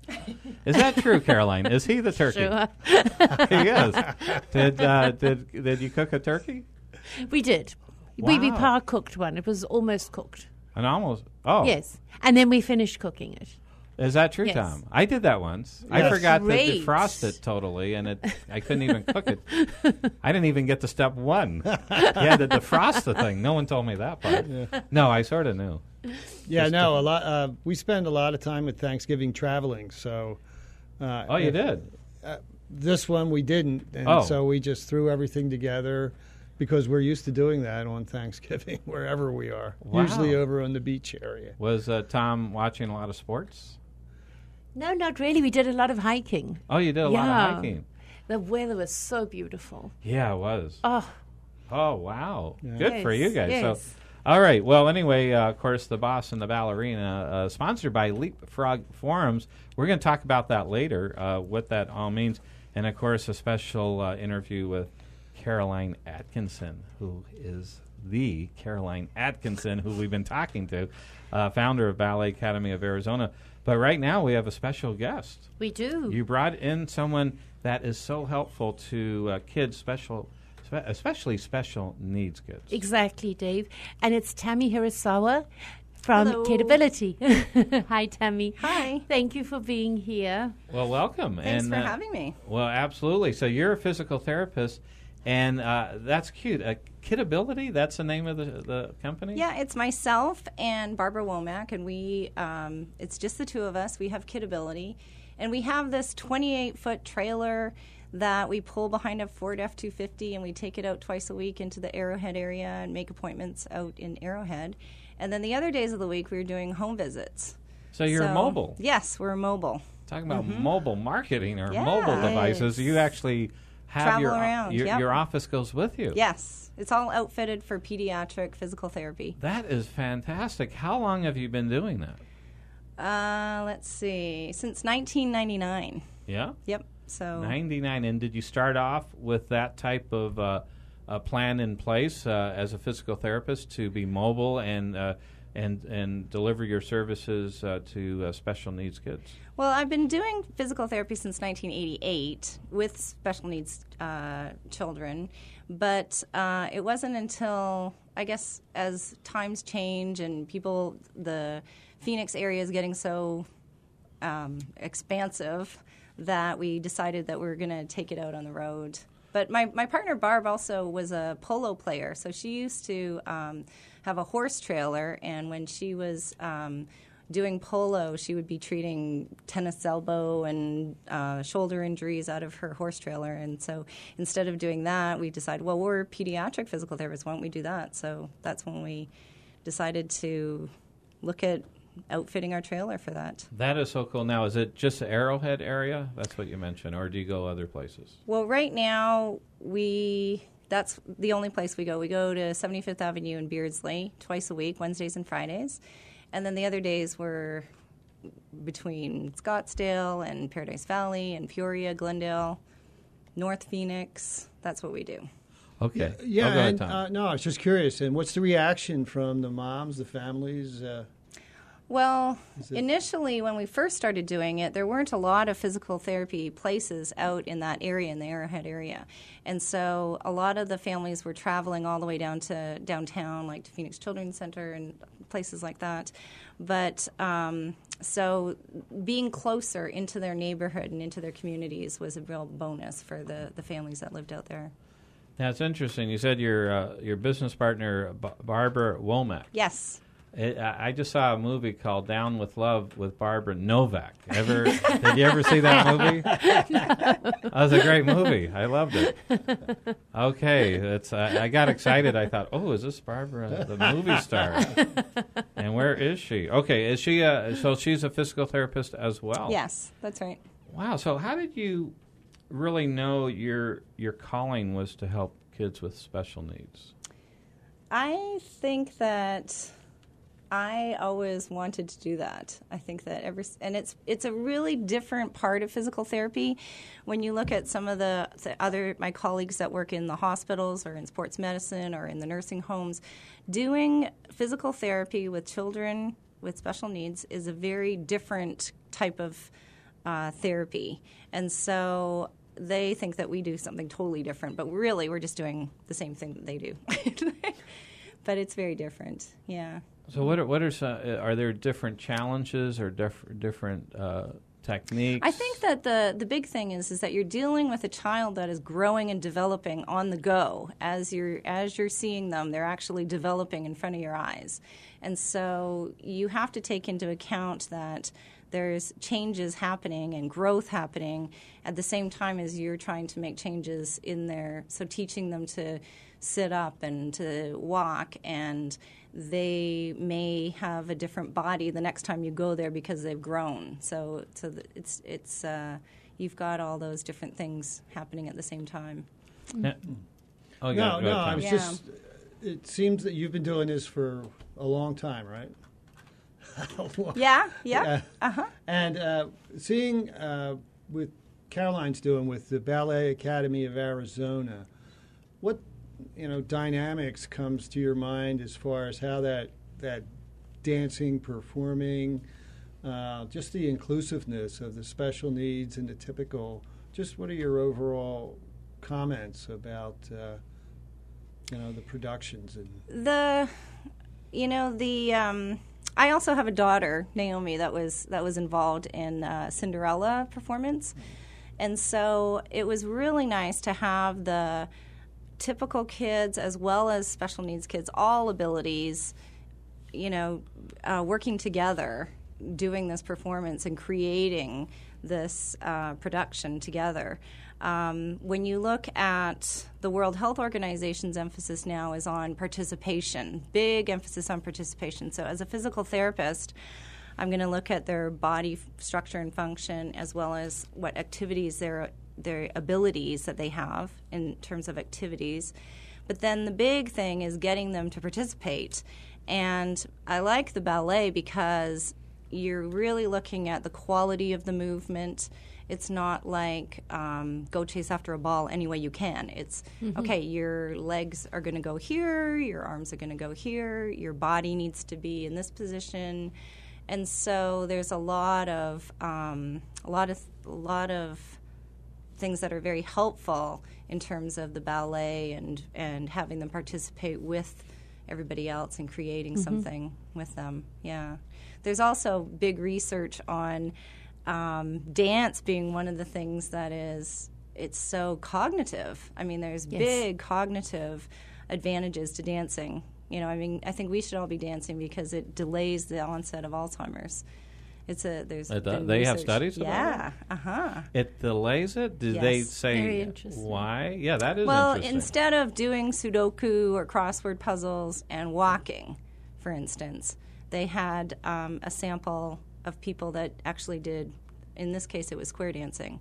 Is that true, Caroline? Is he the turkey? Sure. He is. Did, uh, did, did you cook a turkey? We did. We, we Wow. par cooked one. It was almost cooked. And almost. Oh. Yes. And then we finished cooking it. Is that true, Yes. Tom? I did that once. I Yes. forgot to Great. defrost it totally, and it I couldn't even cook it. I didn't even get to step one. You had to defrost the thing. No one told me that part. No, I sort of knew. Yeah, Just no, to- a lot. Uh, we spend a lot of time with Thanksgiving traveling, so. Uh, Oh, you if- did? This one we didn't, and Oh. so we just threw everything together because we're used to doing that on Thanksgiving wherever we are, Wow. usually over on the beach area. Was uh, Tom watching a lot of sports? No, not really. We did a lot of hiking. Oh, you did a lot Yeah. of hiking. The weather was so beautiful. Yeah, it was. Oh, Oh, wow. Good for Yes, you guys. yes. So, all right. Well, anyway, uh, of course, The Boss and the Ballerina, uh, sponsored by Leapfrog Forums. We're going to talk about that later, uh, what that all means. And, of course, a special uh, interview with Caroline Atkinson, who is the Caroline Atkinson, who we've been talking to, uh, founder of Ballet Academy of Arizona. But right now we have a special guest. We do. You brought in someone that is so helpful to uh, kids, special, spe- especially special needs kids. Exactly, Dave. And it's Tammy Hirasawa from Hello. Kidability. Hi, Tammy. Hi. Thank you for being here. Well, welcome. Thanks and, for uh, having me. Well, absolutely. So you're a physical therapist, and uh, that's cute. Uh, Kidability, that's the name of the, the company? Yeah, it's myself and Barbara Womack, and we, um, it's just the two of us. We have Kidability, and we have this twenty-eight foot trailer that we pull behind a Ford F two fifty, and we take it out twice a week into the Arrowhead area and make appointments out in Arrowhead. And then the other days of the week, we were doing home visits. So you're So- mobile. Yes, we're mobile. Talking about mobile marketing or Yeah. mobile devices, you actually have Travel your, around, your, yep. your office goes with you. Yes, it's all outfitted for pediatric physical therapy. That is fantastic. How long have you been doing that? Uh, let's see, since nineteen ninety-nine. Yeah? Yep. So ninety-nine. And did you start off with that type of uh, a plan in place uh, as a physical therapist to be mobile and uh, and and deliver your services uh, to uh, special needs kids? Well, I've been doing physical therapy since nineteen eighty-eight with special needs uh, children, but uh, it wasn't until, I guess, as times change and people, the Phoenix area is getting so um, expansive that we decided that we were going to take it out on the road. But my, my partner, Barb, also was a polo player, so she used to um, have a horse trailer, and when she was um, doing polo, she would be treating tennis elbow and uh, shoulder injuries out of her horse trailer. And so instead of doing that, we decided, well, we're pediatric physical therapists. Why don't we do that? So that's when we decided to look at outfitting our trailer for that. That is so cool. Now, is it just the Arrowhead area? That's what you mentioned, or do you go other places? Well, right now, we that's the only place we go. We go to seventy-fifth Avenue in Beardsley twice a week, Wednesdays and Fridays. And then the other days we're between Scottsdale and Paradise Valley and Peoria, Glendale, North Phoenix. That's what we do. Okay. Yeah, Oh, go ahead, and, Tom. uh, no, I was just curious. And what's the reaction from the moms, the families? Uh, Well, it- initially, when we first started doing it, there weren't a lot of physical therapy places out in that area, in the Arrowhead area. And so a lot of the families were traveling all the way down to downtown, like to Phoenix Children's Center and places like that. But um, so being closer into their neighborhood and into their communities was a real bonus for the, the families that lived out there. Now, it's interesting. You said your uh, your business partner, B- Barbara Womack. Yes. It, I I just saw a movie called Down with Love with Barbara Novak. Ever? Did you ever see that movie? That was a great movie. I loved it. Okay, it's. Uh, I got excited. I thought, oh, is this Barbara, the movie star? And where is she? Okay, is she? A, so she's a physical therapist as well. Yes, that's right. Wow. So how did you really know your your calling was to help kids with special needs? I think that I always wanted to do that. I think that every and it's it's a really different part of physical therapy. When you look at some of the, the other my colleagues that work in the hospitals or in sports medicine or in the nursing homes, doing physical therapy with children with special needs is a very different type of uh, therapy, and so they think that we do something totally different, but really we're just doing the same thing that they do. But it's very different, yeah. So what are, what are some, are there different challenges or diff, different uh, techniques? I think that the, the big thing is is that you're dealing with a child that is growing and developing on the go. As you're as you're seeing them, they're actually developing in front of your eyes. And so you have to take into account that there's changes happening and growth happening at the same time as you're trying to make changes in there. So teaching them to sit up and to walk, and they may have a different body the next time you go there because they've grown. So, so the, it's it's uh, you've got all those different things happening at the same time. Yeah. Oh, no, go ahead, no, Tom. I was Yeah. just. It seems that you've been doing this for a long time, right? Yeah, yeah, uh huh. And uh, seeing uh, with Caroline's doing with the Ballet Academy of Arizona, what you know, dynamics comes to your mind as far as how that that dancing, performing, uh, just the inclusiveness of the special needs and the typical? Just what are your overall comments about, uh, you know, the productions and the, you know, the. Um, I also have a daughter, Naomi, that was that was involved in uh, Cinderella performance, and so it was really nice to have the typical kids as well as special needs kids, all abilities, you know, uh, working together, doing this performance and creating this uh, production together. Um, when you look at the World Health Organization's emphasis now is on participation, big emphasis on participation. So as a physical therapist, I'm going to look at their body f- structure and function as well as what activities, their, their abilities that they have in terms of activities. But then the big thing is getting them to participate. And I like the ballet because you're really looking at the quality of the movement. It's not like um, go chase after a ball any way you can. It's, mm-hmm. okay, your legs are going to go here, your arms are going to go here, your body needs to be in this position. And so there's a lot of um, a lot of a lot of things that are very helpful in terms of the ballet and, and having them participate with everybody else and creating mm-hmm. something with them. Yeah. There's also big research on um, dance being one of the things that is, it's so cognitive. I mean, there's yes. big cognitive advantages to dancing. You know, I mean, I think we should all be dancing because it delays the onset of Alzheimer's. It's a there's uh, been they research. have studies about yeah, it? uh huh. It delays it? Did yes. they say Very interesting. why? Yeah, that is well, interesting. instead of doing Sudoku or crossword puzzles and walking, for instance, they had um, a sample of people that actually did, in this case it was square dancing.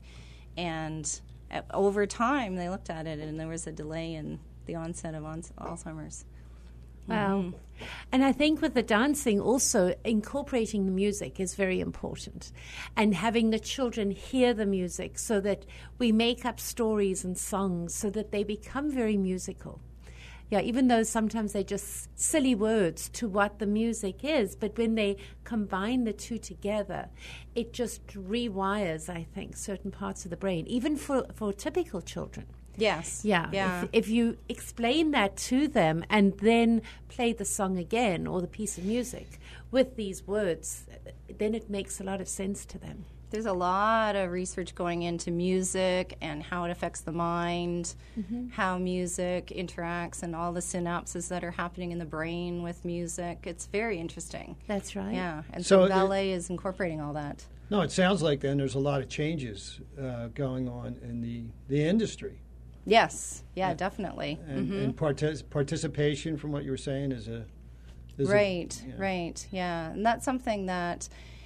And at, over time they looked at it and there was a delay in the onset of on- Alzheimer's. Wow. Mm-hmm. And I think with the dancing also, incorporating the music is very important. And having the children hear the music so that we make up stories and songs so that they become very musical. Yeah, even though sometimes they're just silly words to what the music is, but when they combine the two together, it just rewires, I think, certain parts of the brain, even for, for typical children. Yes. Yeah. yeah. If, if you explain that to them and then play the song again or the piece of music with these words, then it makes a lot of sense to them. There's a lot of research going into music and how it affects the mind, mm-hmm. how music interacts and all the synapses that are happening in the brain with music. It's very interesting. That's right. Yeah, and so, so ballet it, is incorporating all that. No, it sounds like then there's a lot of changes uh, going on in the, the industry. Yes, yeah, yeah. definitely. And, mm-hmm. and partic- participation, from what you were saying, is a... Is right, a, yeah. right, yeah. And that's something that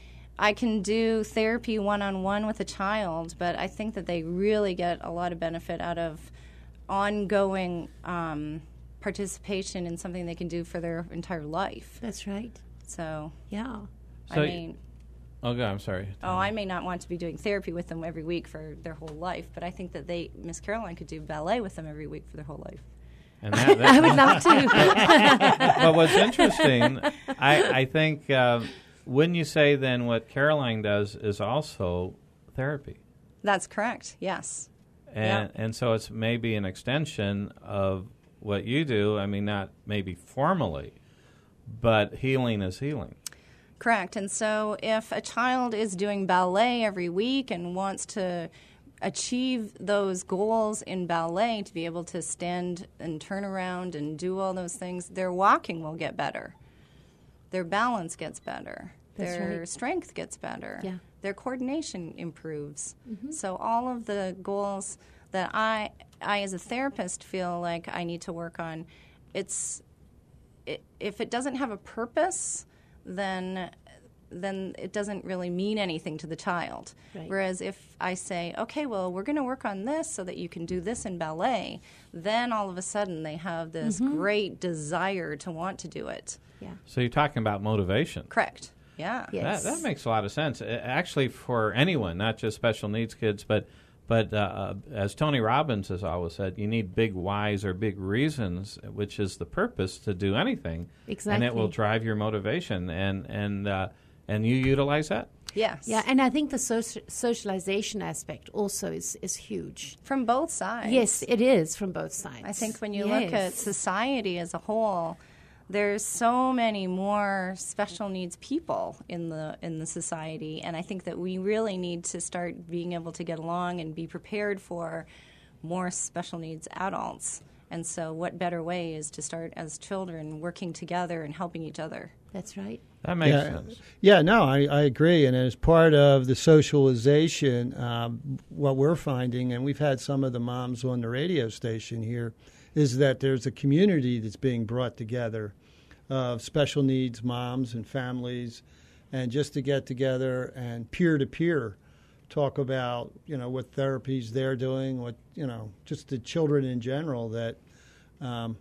I can do therapy one-on-one with a child, but I think that they really get a lot of benefit out of ongoing um, participation in something they can do for their entire life. That's right. So, yeah. So I mean... Okay, I'm sorry. Oh, I may not want to be doing therapy with them every week for their whole life, but I think that they, Miss Caroline, could do ballet with them every week for their whole life. And that, I would love to. But what's interesting, I, I think, uh, wouldn't you say then what Caroline does is also therapy? That's correct, yes. And yeah. and so it's maybe an extension of what you do. I mean, not maybe formally, but healing is healing. Correct. And so if a child is doing ballet every week and wants to achieve those goals in ballet to be able to stand and turn around and do all those things, their walking will get better. Their balance gets better. That's their right. strength gets better. Yeah. Their coordination improves. Mm-hmm. So all of the goals that I, I as a therapist feel like I need to work on, it's it, if it doesn't have a purpose, then then it doesn't really mean anything to the child. Right. Whereas if I say, okay, well, we're going to work on this so that you can do this in ballet, then all of a sudden they have this mm-hmm. great desire to want to do it. Yeah. So you're talking about motivation. Correct. Yeah. Yes. That, that makes a lot of sense. Uh, Actually, for anyone, not just special needs kids, but But uh, as Tony Robbins has always said, you need big whys or big reasons, which is the purpose to do anything. Exactly. And it will drive your motivation. And and uh, and you utilize that? Yes. Yeah, and I think the soci- socialization aspect also is, is huge. From both sides. Yes, it is from both sides. I think when you yes. look at society as a whole, there's so many more special needs people in the in the society, and I think that we really need to start being able to get along and be prepared for more special needs adults. And so what better way is to start as children working together and helping each other. That's right. That makes yeah, sense. Yeah, no, I, I agree. And as part of the socialization, um, what we're finding, and we've had some of the moms on the radio station here, is that there's a community that's being brought together of special needs moms and families, and just to get together and peer-to-peer talk about, you know, what therapies they're doing, what, you know, just the children in general, that um,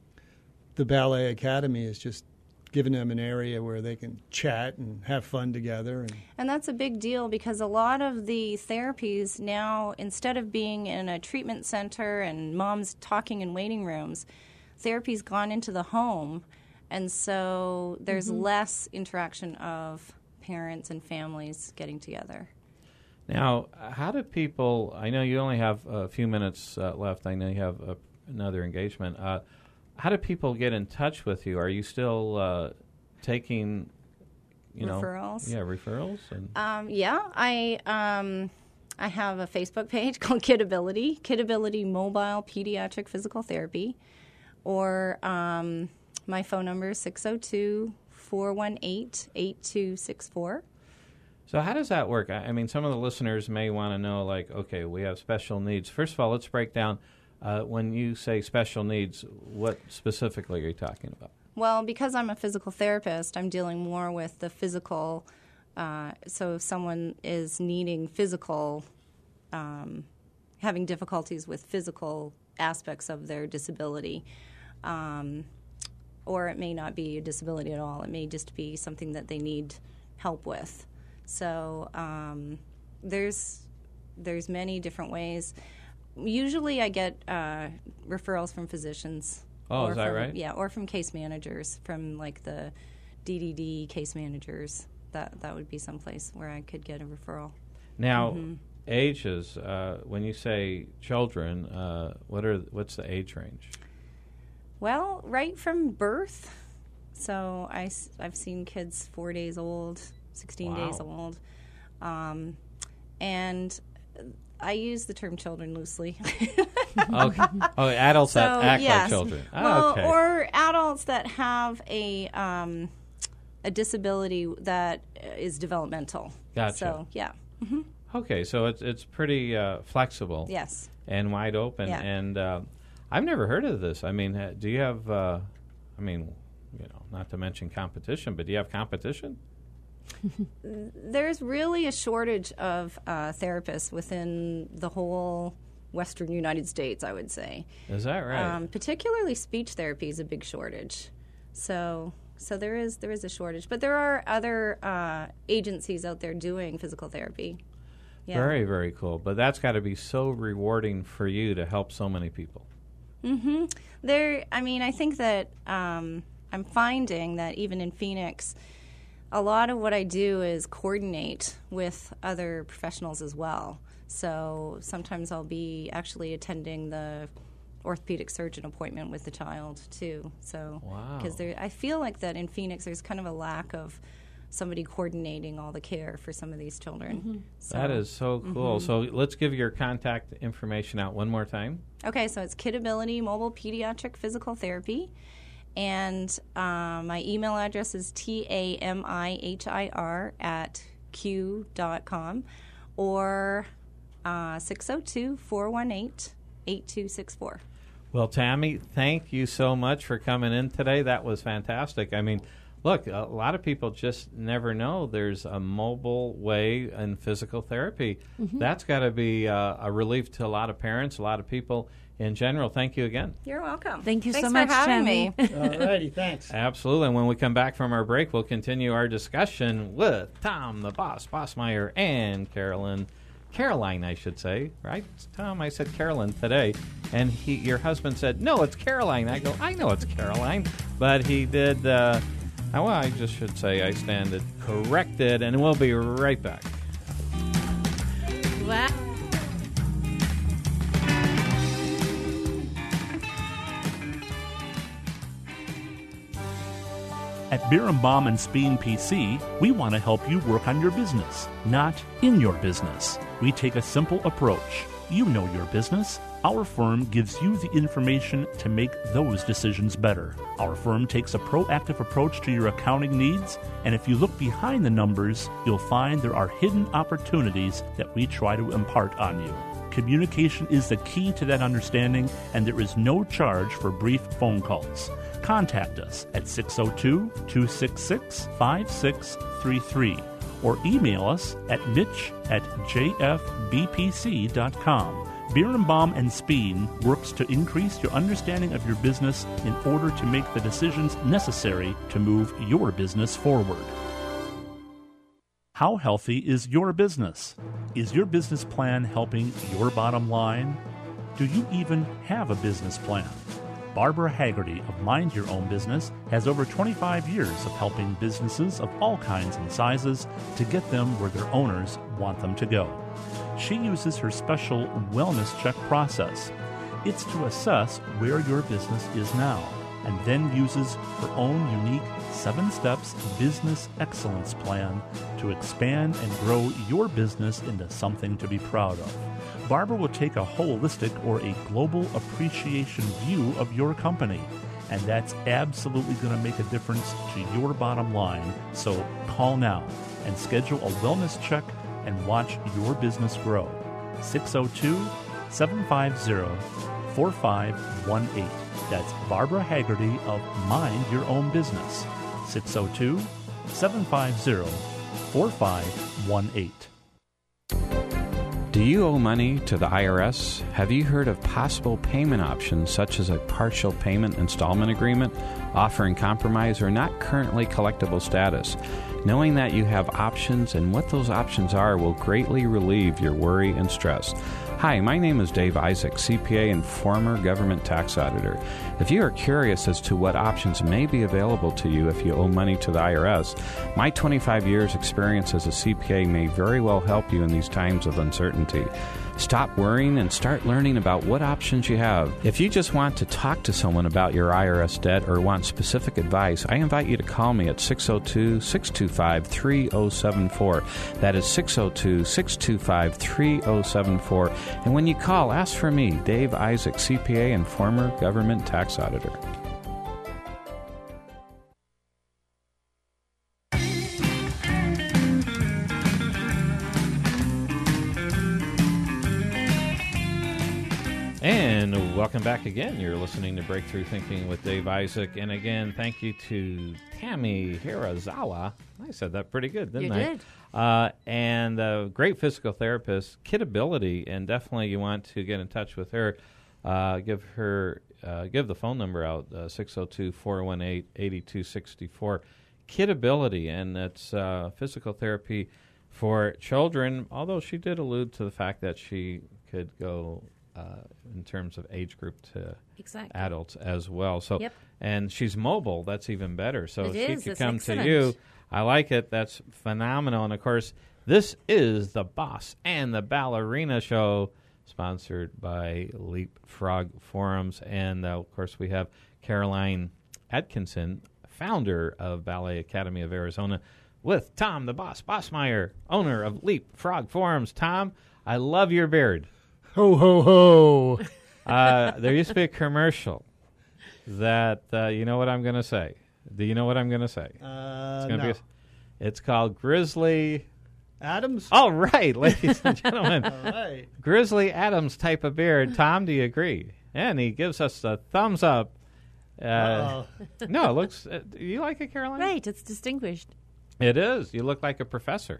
the Ballet Academy is just giving them an area where they can chat and have fun together. And, and that's a big deal because a lot of the therapies now, instead of being in a treatment center and moms talking in waiting rooms, therapy's gone into the home, and so there's mm-hmm. less interaction of parents and families getting together. Now, how do people, I know you only have a few minutes uh, left. I know you have a, another engagement. Uh, how do people get in touch with you? Are you still uh, taking, you know, referrals? Yeah, referrals. And um, yeah, I um, I have a Facebook page called Kidability, Kidability Mobile Pediatric Physical Therapy, or um, my phone number is six oh two, four one eight, eight two six four. So how does that work? I, I mean, some of the listeners may want to know, like, okay, we have special needs. First of all, let's break down. Uh, when you say special needs, what specifically are you talking about? Well, because I'm a physical therapist, I'm dealing more with the physical. Uh, so if someone is needing physical, um, having difficulties with physical aspects of their disability, um, or it may not be a disability at all. It may just be something that they need help with. So um, there's there's many different ways. Usually I get uh, referrals from physicians. Oh, is that from, right? Yeah, or from case managers, from like the D D D case managers. That that would be someplace where I could get a referral. Now, mm-hmm. ages, uh, when you say children, uh, what are what's the age range? Well, right from birth. So I, I've seen kids four days old, sixteen wow. days old. Um, and I use the term children loosely. Okay. Oh, adults so, that act yes. like children. Oh, well, okay. or adults that have a um, a disability that is developmental. Gotcha. So, yeah. Mm-hmm. Okay, so it's it's pretty uh, flexible. Yes. And wide open. Yeah. And uh, I've never heard of this. I mean, ha- do you have? Uh, I mean, you know, not to mention competition, but do you have competition? There's really a shortage of uh, therapists within the whole Western United States, I would say. Is that right? Um, particularly speech therapy is a big shortage. So, so there is there is a shortage, but there are other uh, agencies out there doing physical therapy. Yeah. Very, very cool. But that's got to be so rewarding for you to help so many people. Mm-hmm. There, I mean, I think that um, I'm finding that even in Phoenix, a lot of what I do is coordinate with other professionals as well. So sometimes I'll be actually attending the orthopedic surgeon appointment with the child too. So, wow. Because I feel like that in Phoenix, there's kind of a lack of somebody coordinating all the care for some of these children. Mm-hmm. So, that is so cool. Mm-hmm. So let's give your contact information out one more time. Okay, so it's Kidability Mobile Pediatric Physical Therapy. And um, my email address is T A M I H I R at Q dot com or uh, six oh two, four one eight, eight two six four. Well, Tammy, thank you so much for coming in today. That was fantastic. I mean, look, a lot of people just never know there's a mobile way in physical therapy. Mm-hmm. That's got to be uh, a relief to a lot of parents, a lot of people in general. Thank you again. You're welcome. Thank you Thanks so much, for having Tammy. me. all righty, thanks. Absolutely. And when we come back from our break, we'll continue our discussion with Tom, the boss, Bossmeyer, and Carolyn Caroline, I should say, right, Tom? I said Carolyn today, and he, your husband said, no, it's Caroline. I go, I know it's Caroline, but he did, uh, well, I just should say I stand it corrected, and we'll be right back. Wow. At Birnbaum and Speen P C, we want to help you work on your business, not in your business. We take a simple approach. You know your business. Our firm gives you the information to make those decisions better. Our firm takes a proactive approach to your accounting needs, and if you look behind the numbers, you'll find there are hidden opportunities that we try to impart on you. Communication is the key to that understanding, and there is no charge for brief phone calls. Contact us at six oh two, two six six, five six three three or email us at mitch at j f b p c dot com. Birnbaum and Speen works to increase your understanding of your business in order to make the decisions necessary to move your business forward. How healthy is your business? Is your business plan helping your bottom line? Do you even have a business plan? Barbara Haggerty of Mind Your Own Business has over twenty-five years of helping businesses of all kinds and sizes to get them where their owners want them to go. She uses her special wellness check process. It's to assess where your business is now, and then uses her own unique seven steps business excellence plan to expand and grow your business into something to be proud of. Barbara will take a holistic or a global appreciation view of your company, and that's absolutely going to make a difference to your bottom line. So call now and schedule a wellness check and watch your business grow. six oh two, seven five zero, four five one eight. That's Barbara Haggerty of Mind Your Own Business. six oh two, seven five zero, four five one eight. Do you owe money to the I R S? Have you heard of possible payment options such as a partial payment installment agreement, offering compromise or not currently collectible status? Knowing that you have options and what those options are will greatly relieve your worry and stress. Hi, my name is Dave Isaac, C P A and former government tax auditor. If you are curious as to what options may be available to you if you owe money to the I R S, my twenty-five years experience as a C P A may very well help you in these times of uncertainty. Stop worrying and start learning about what options you have. If you just want to talk to someone about your I R S debt or want specific advice, I invite you to call me at six oh two, six two five, three oh seven four. That is six oh two, six two five, three oh seven four. And when you call, ask for me, Dave Isaac, C P A and former government tax auditor. And welcome back again. You're listening to Breakthrough Thinking with Dave Isaac. And again, thank you to Tammy Hirazawa. I said that pretty good, didn't you I? You did. Uh, and a great physical therapist, Kidability, and definitely you want to get in touch with her. Uh, give her, uh, give the phone number out, uh, six oh two, four one eight, eight two six four. Kidability, and it's uh, physical therapy for children, although she did allude to the fact that she could go Uh, in terms of age group to exactly. adults as well. So, yep. And she's mobile. That's even better. So it she is. could It's come excellent. to you. I like it. That's phenomenal. And of course, this is the Boss and the Ballerina Show, sponsored by Leapfrog Forums, and uh, of course we have Caroline Atkinson, founder of Ballet Academy of Arizona, with Tom the Boss Bossmeyer, owner of Leapfrog Forums. Tom, I love your beard. Ho, ho, ho. uh, there used to be a commercial that, uh, you know what I'm going to say? Do you know what I'm going to say? Uh, it's gonna no. be a, it's called Grizzly Adams? All right, ladies and gentlemen. All right. Grizzly Adams type of beard. Tom, do you agree? And he gives us a thumbs up. Uh, no, it looks, uh, do you like it, Caroline? Right, it's distinguished. It is. You look like a professor.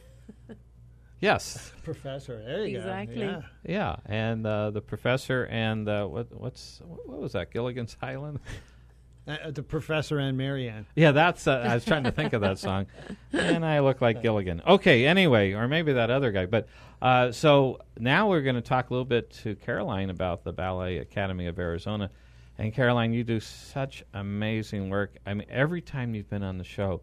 Yes. Professor, there you exactly. go. Yeah. Yeah, and uh, the professor and uh, what what's what was that? Gilligan's Island. Uh, the Professor and Marianne. Yeah, that's. Uh, I was trying to think of that song, and I look like Gilligan. Okay, anyway, or maybe that other guy. But uh, so now we're going to talk a little bit to Caroline about the Ballet Academy of Arizona. And Caroline, you do such amazing work. I mean, every time you've been on the show,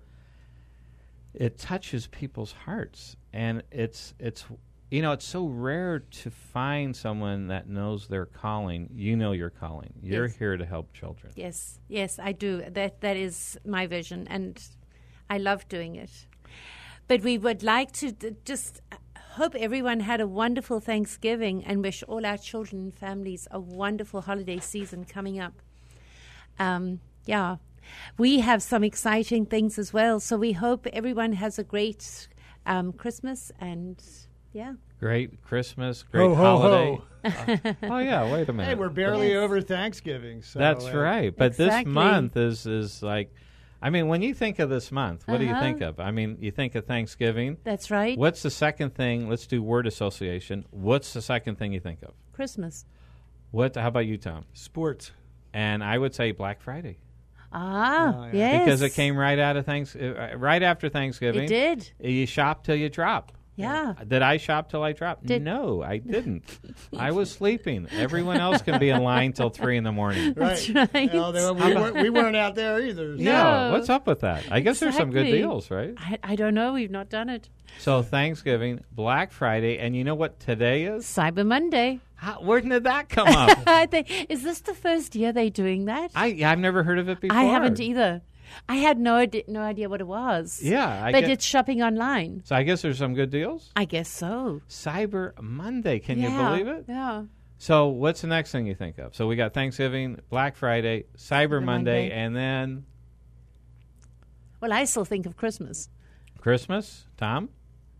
it touches people's hearts, and it's it's. You know, it's so rare to find someone that knows their calling. You know your calling. You're Yes. here to help children. Yes, yes, I do. That that is my vision, and I love doing it. But we would like to d- just hope everyone had a wonderful Thanksgiving and wish all our children and families a wonderful holiday season coming up. Um, yeah, we have some exciting things as well. So we hope everyone has a great um, Christmas and. Yeah. Great Christmas, great Ho, ho, holiday. ho. Uh, oh yeah, wait a minute. Hey, we're barely Yes. over Thanksgiving. So, That's uh, right. But Exactly. this month is is like, I mean, when you think of this month, what do you Uh-huh. think of? I mean, you think of Thanksgiving. That's right. What's the second thing? Let's do word association. What's the second thing you think of? Christmas. What? How about you, Tom? Sports. And I would say Black Friday Ah, Oh, yeah. yes. because it came right out of thanks, uh, right after Thanksgiving. It did. You shop till you drop. Yeah. Did I shop till I dropped? Did- no, I didn't. I was sleeping. Everyone else can be in line till three in the morning. Right. right. Well, they- we, weren't, we weren't out there either. so- Yeah, No. what's up with that? I guess there's some good Exactly. deals, right? I, I don't know. We've not done it. So Thanksgiving, Black Friday, and you know what today is? Cyber Monday. How, where did that come up? I think, is this the first year they're doing that? I I've never heard of it before. I haven't either. I had no idea, no idea what it was. Yeah, I but get- it's shopping online. So I guess there's some good deals. I guess so. Cyber Monday, can yeah. you believe it? Yeah. So what's the next thing you think of? So we got Thanksgiving, Black Friday, Cyber Cyber Monday, Monday. and then Well, I still think of Christmas. Christmas. Tom,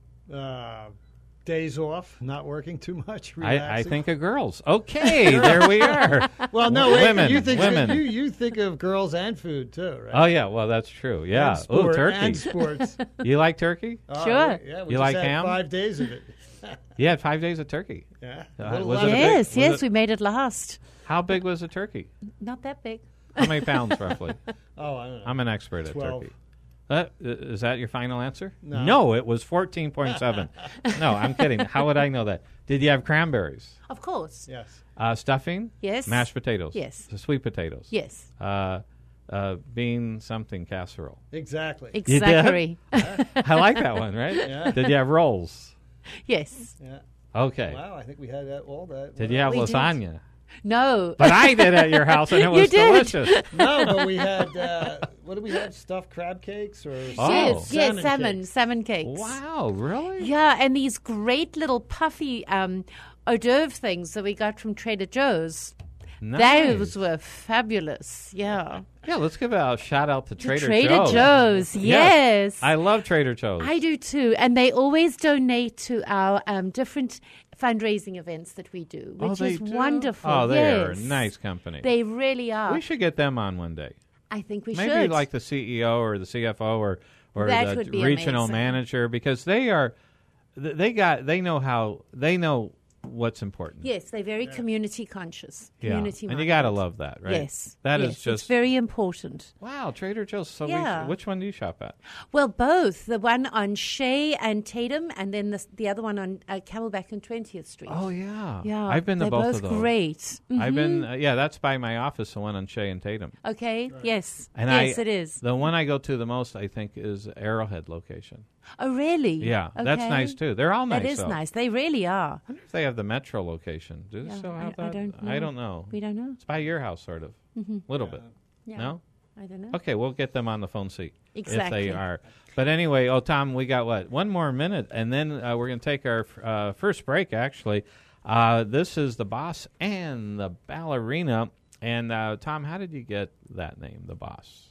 Uh, days off, not working too much. I, I relaxing. think of girls. Okay, there we are. Well, no, wait, Women, you think women. you you think of girls and food too, right? Oh yeah, well that's true. Yeah. And Oh, sport, turkey. and sports. You like turkey? Oh, Sure. Yeah, we You just like had ham? Five days of it. You had five days of turkey. Yeah. Uh, A little was less. it a big- Yes, was yes, it- we made it last. How big was the turkey? Not that big. How many pounds roughly? Oh, I don't know. I'm an expert at Twelve. turkey. Uh, is that your final answer? No. it was fourteen point seven. No, I'm kidding. How would I know that? Did you have cranberries? Of course. Yes. Uh, stuffing? Yes. Mashed potatoes? Yes. The sweet potatoes? Yes. Uh, uh, bean something casserole. Exactly. did? Exactly. I like that one, right? Yeah. Did you have rolls? Yes. Yeah. Okay. Wow, I think we had that, all that. Did you have We did. lasagna? No. But I did at your house, and it You was did. delicious. No, but we had, uh, what did we have? Stuffed crab cakes or Oh. Yes, yes, salmon salmon, cakes? salmon cakes. Wow, really? Yeah, and these great little puffy um, hors d'oeuvre things that we got from Trader Joe's. Nice. Those were fabulous. Yeah. Yeah, let's give a shout out to Trader, Trader Joe's. Joe's, yes. I love Trader Joe's. I do too. And they always donate to our um, different fundraising events that we do, Oh, which they is do? wonderful. Oh, they yes. are a nice company. They really are. we should get them on one day. I think we Maybe should. like the C E O or the C F O or or That the would be regional amazing. manager, because they are th- they got they know how they know what's important. Yes, they're very community conscious. Yeah. Community And you got to minded. love that, right? Yes. That is yes, just it's very important. wow, Trader Joe's. So we Yeah. should- which one do you shop at? Well, both. The one on Shea and Tatum, and then the, the other one on uh, Camelback and twentieth Street. Oh yeah. yeah. I've been to they're both, both of those. great. I've been Mhm. uh, yeah, that's by my office, the one on Shea and Tatum. Okay, yes. And yes, I, it is. The one I go to the most, I think, is Arrowhead location. Oh, really? Yeah, that's Okay. nice too. They're all nice. That is though. nice. They really are. I wonder if they have the Metro location. Do they Yeah, still I- have I that? don't I know. don't know. We don't know. It's by your house, sort of. A little bit. Yeah. No? I don't know. Okay, we'll get them on the phone seat if Exactly. they are. But anyway, oh, Tom, we got what? One more minute, and then uh, we're going to take our uh, first break, actually. Uh, this is The Boss and the Ballerina. And, uh, Tom, how did you get that name, The Boss?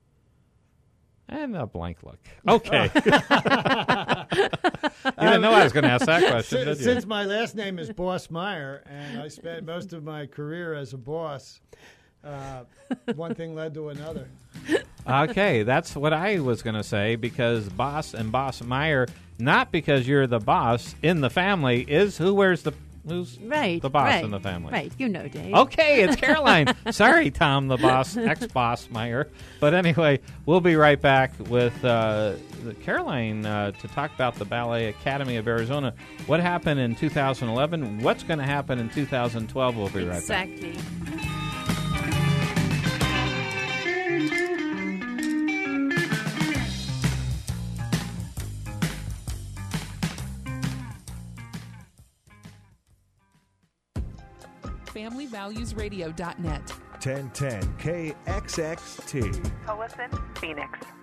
And a blank look. Okay. you didn't know I was going to ask that question, Since, did you? since my last name is Boss Meyer, and I spent most of my career as a boss, uh, one thing led to another. Okay, that's what I was going to say, because Boss and Boss Meyer, not because you're the boss in the family, is who wears the Who's Right, the boss right, in the family? Right, you know, Dave. Okay, it's Caroline. Sorry, Tom, the boss, ex-boss Meyer. But anyway, we'll be right back with uh, Caroline uh, to talk about the Ballet Academy of Arizona. What happened in two thousand eleven? What's going to happen in two thousand twelve? We'll be right exactly. back. Exactly. family values radio dot net. ten ten K X X T. Collison, Phoenix.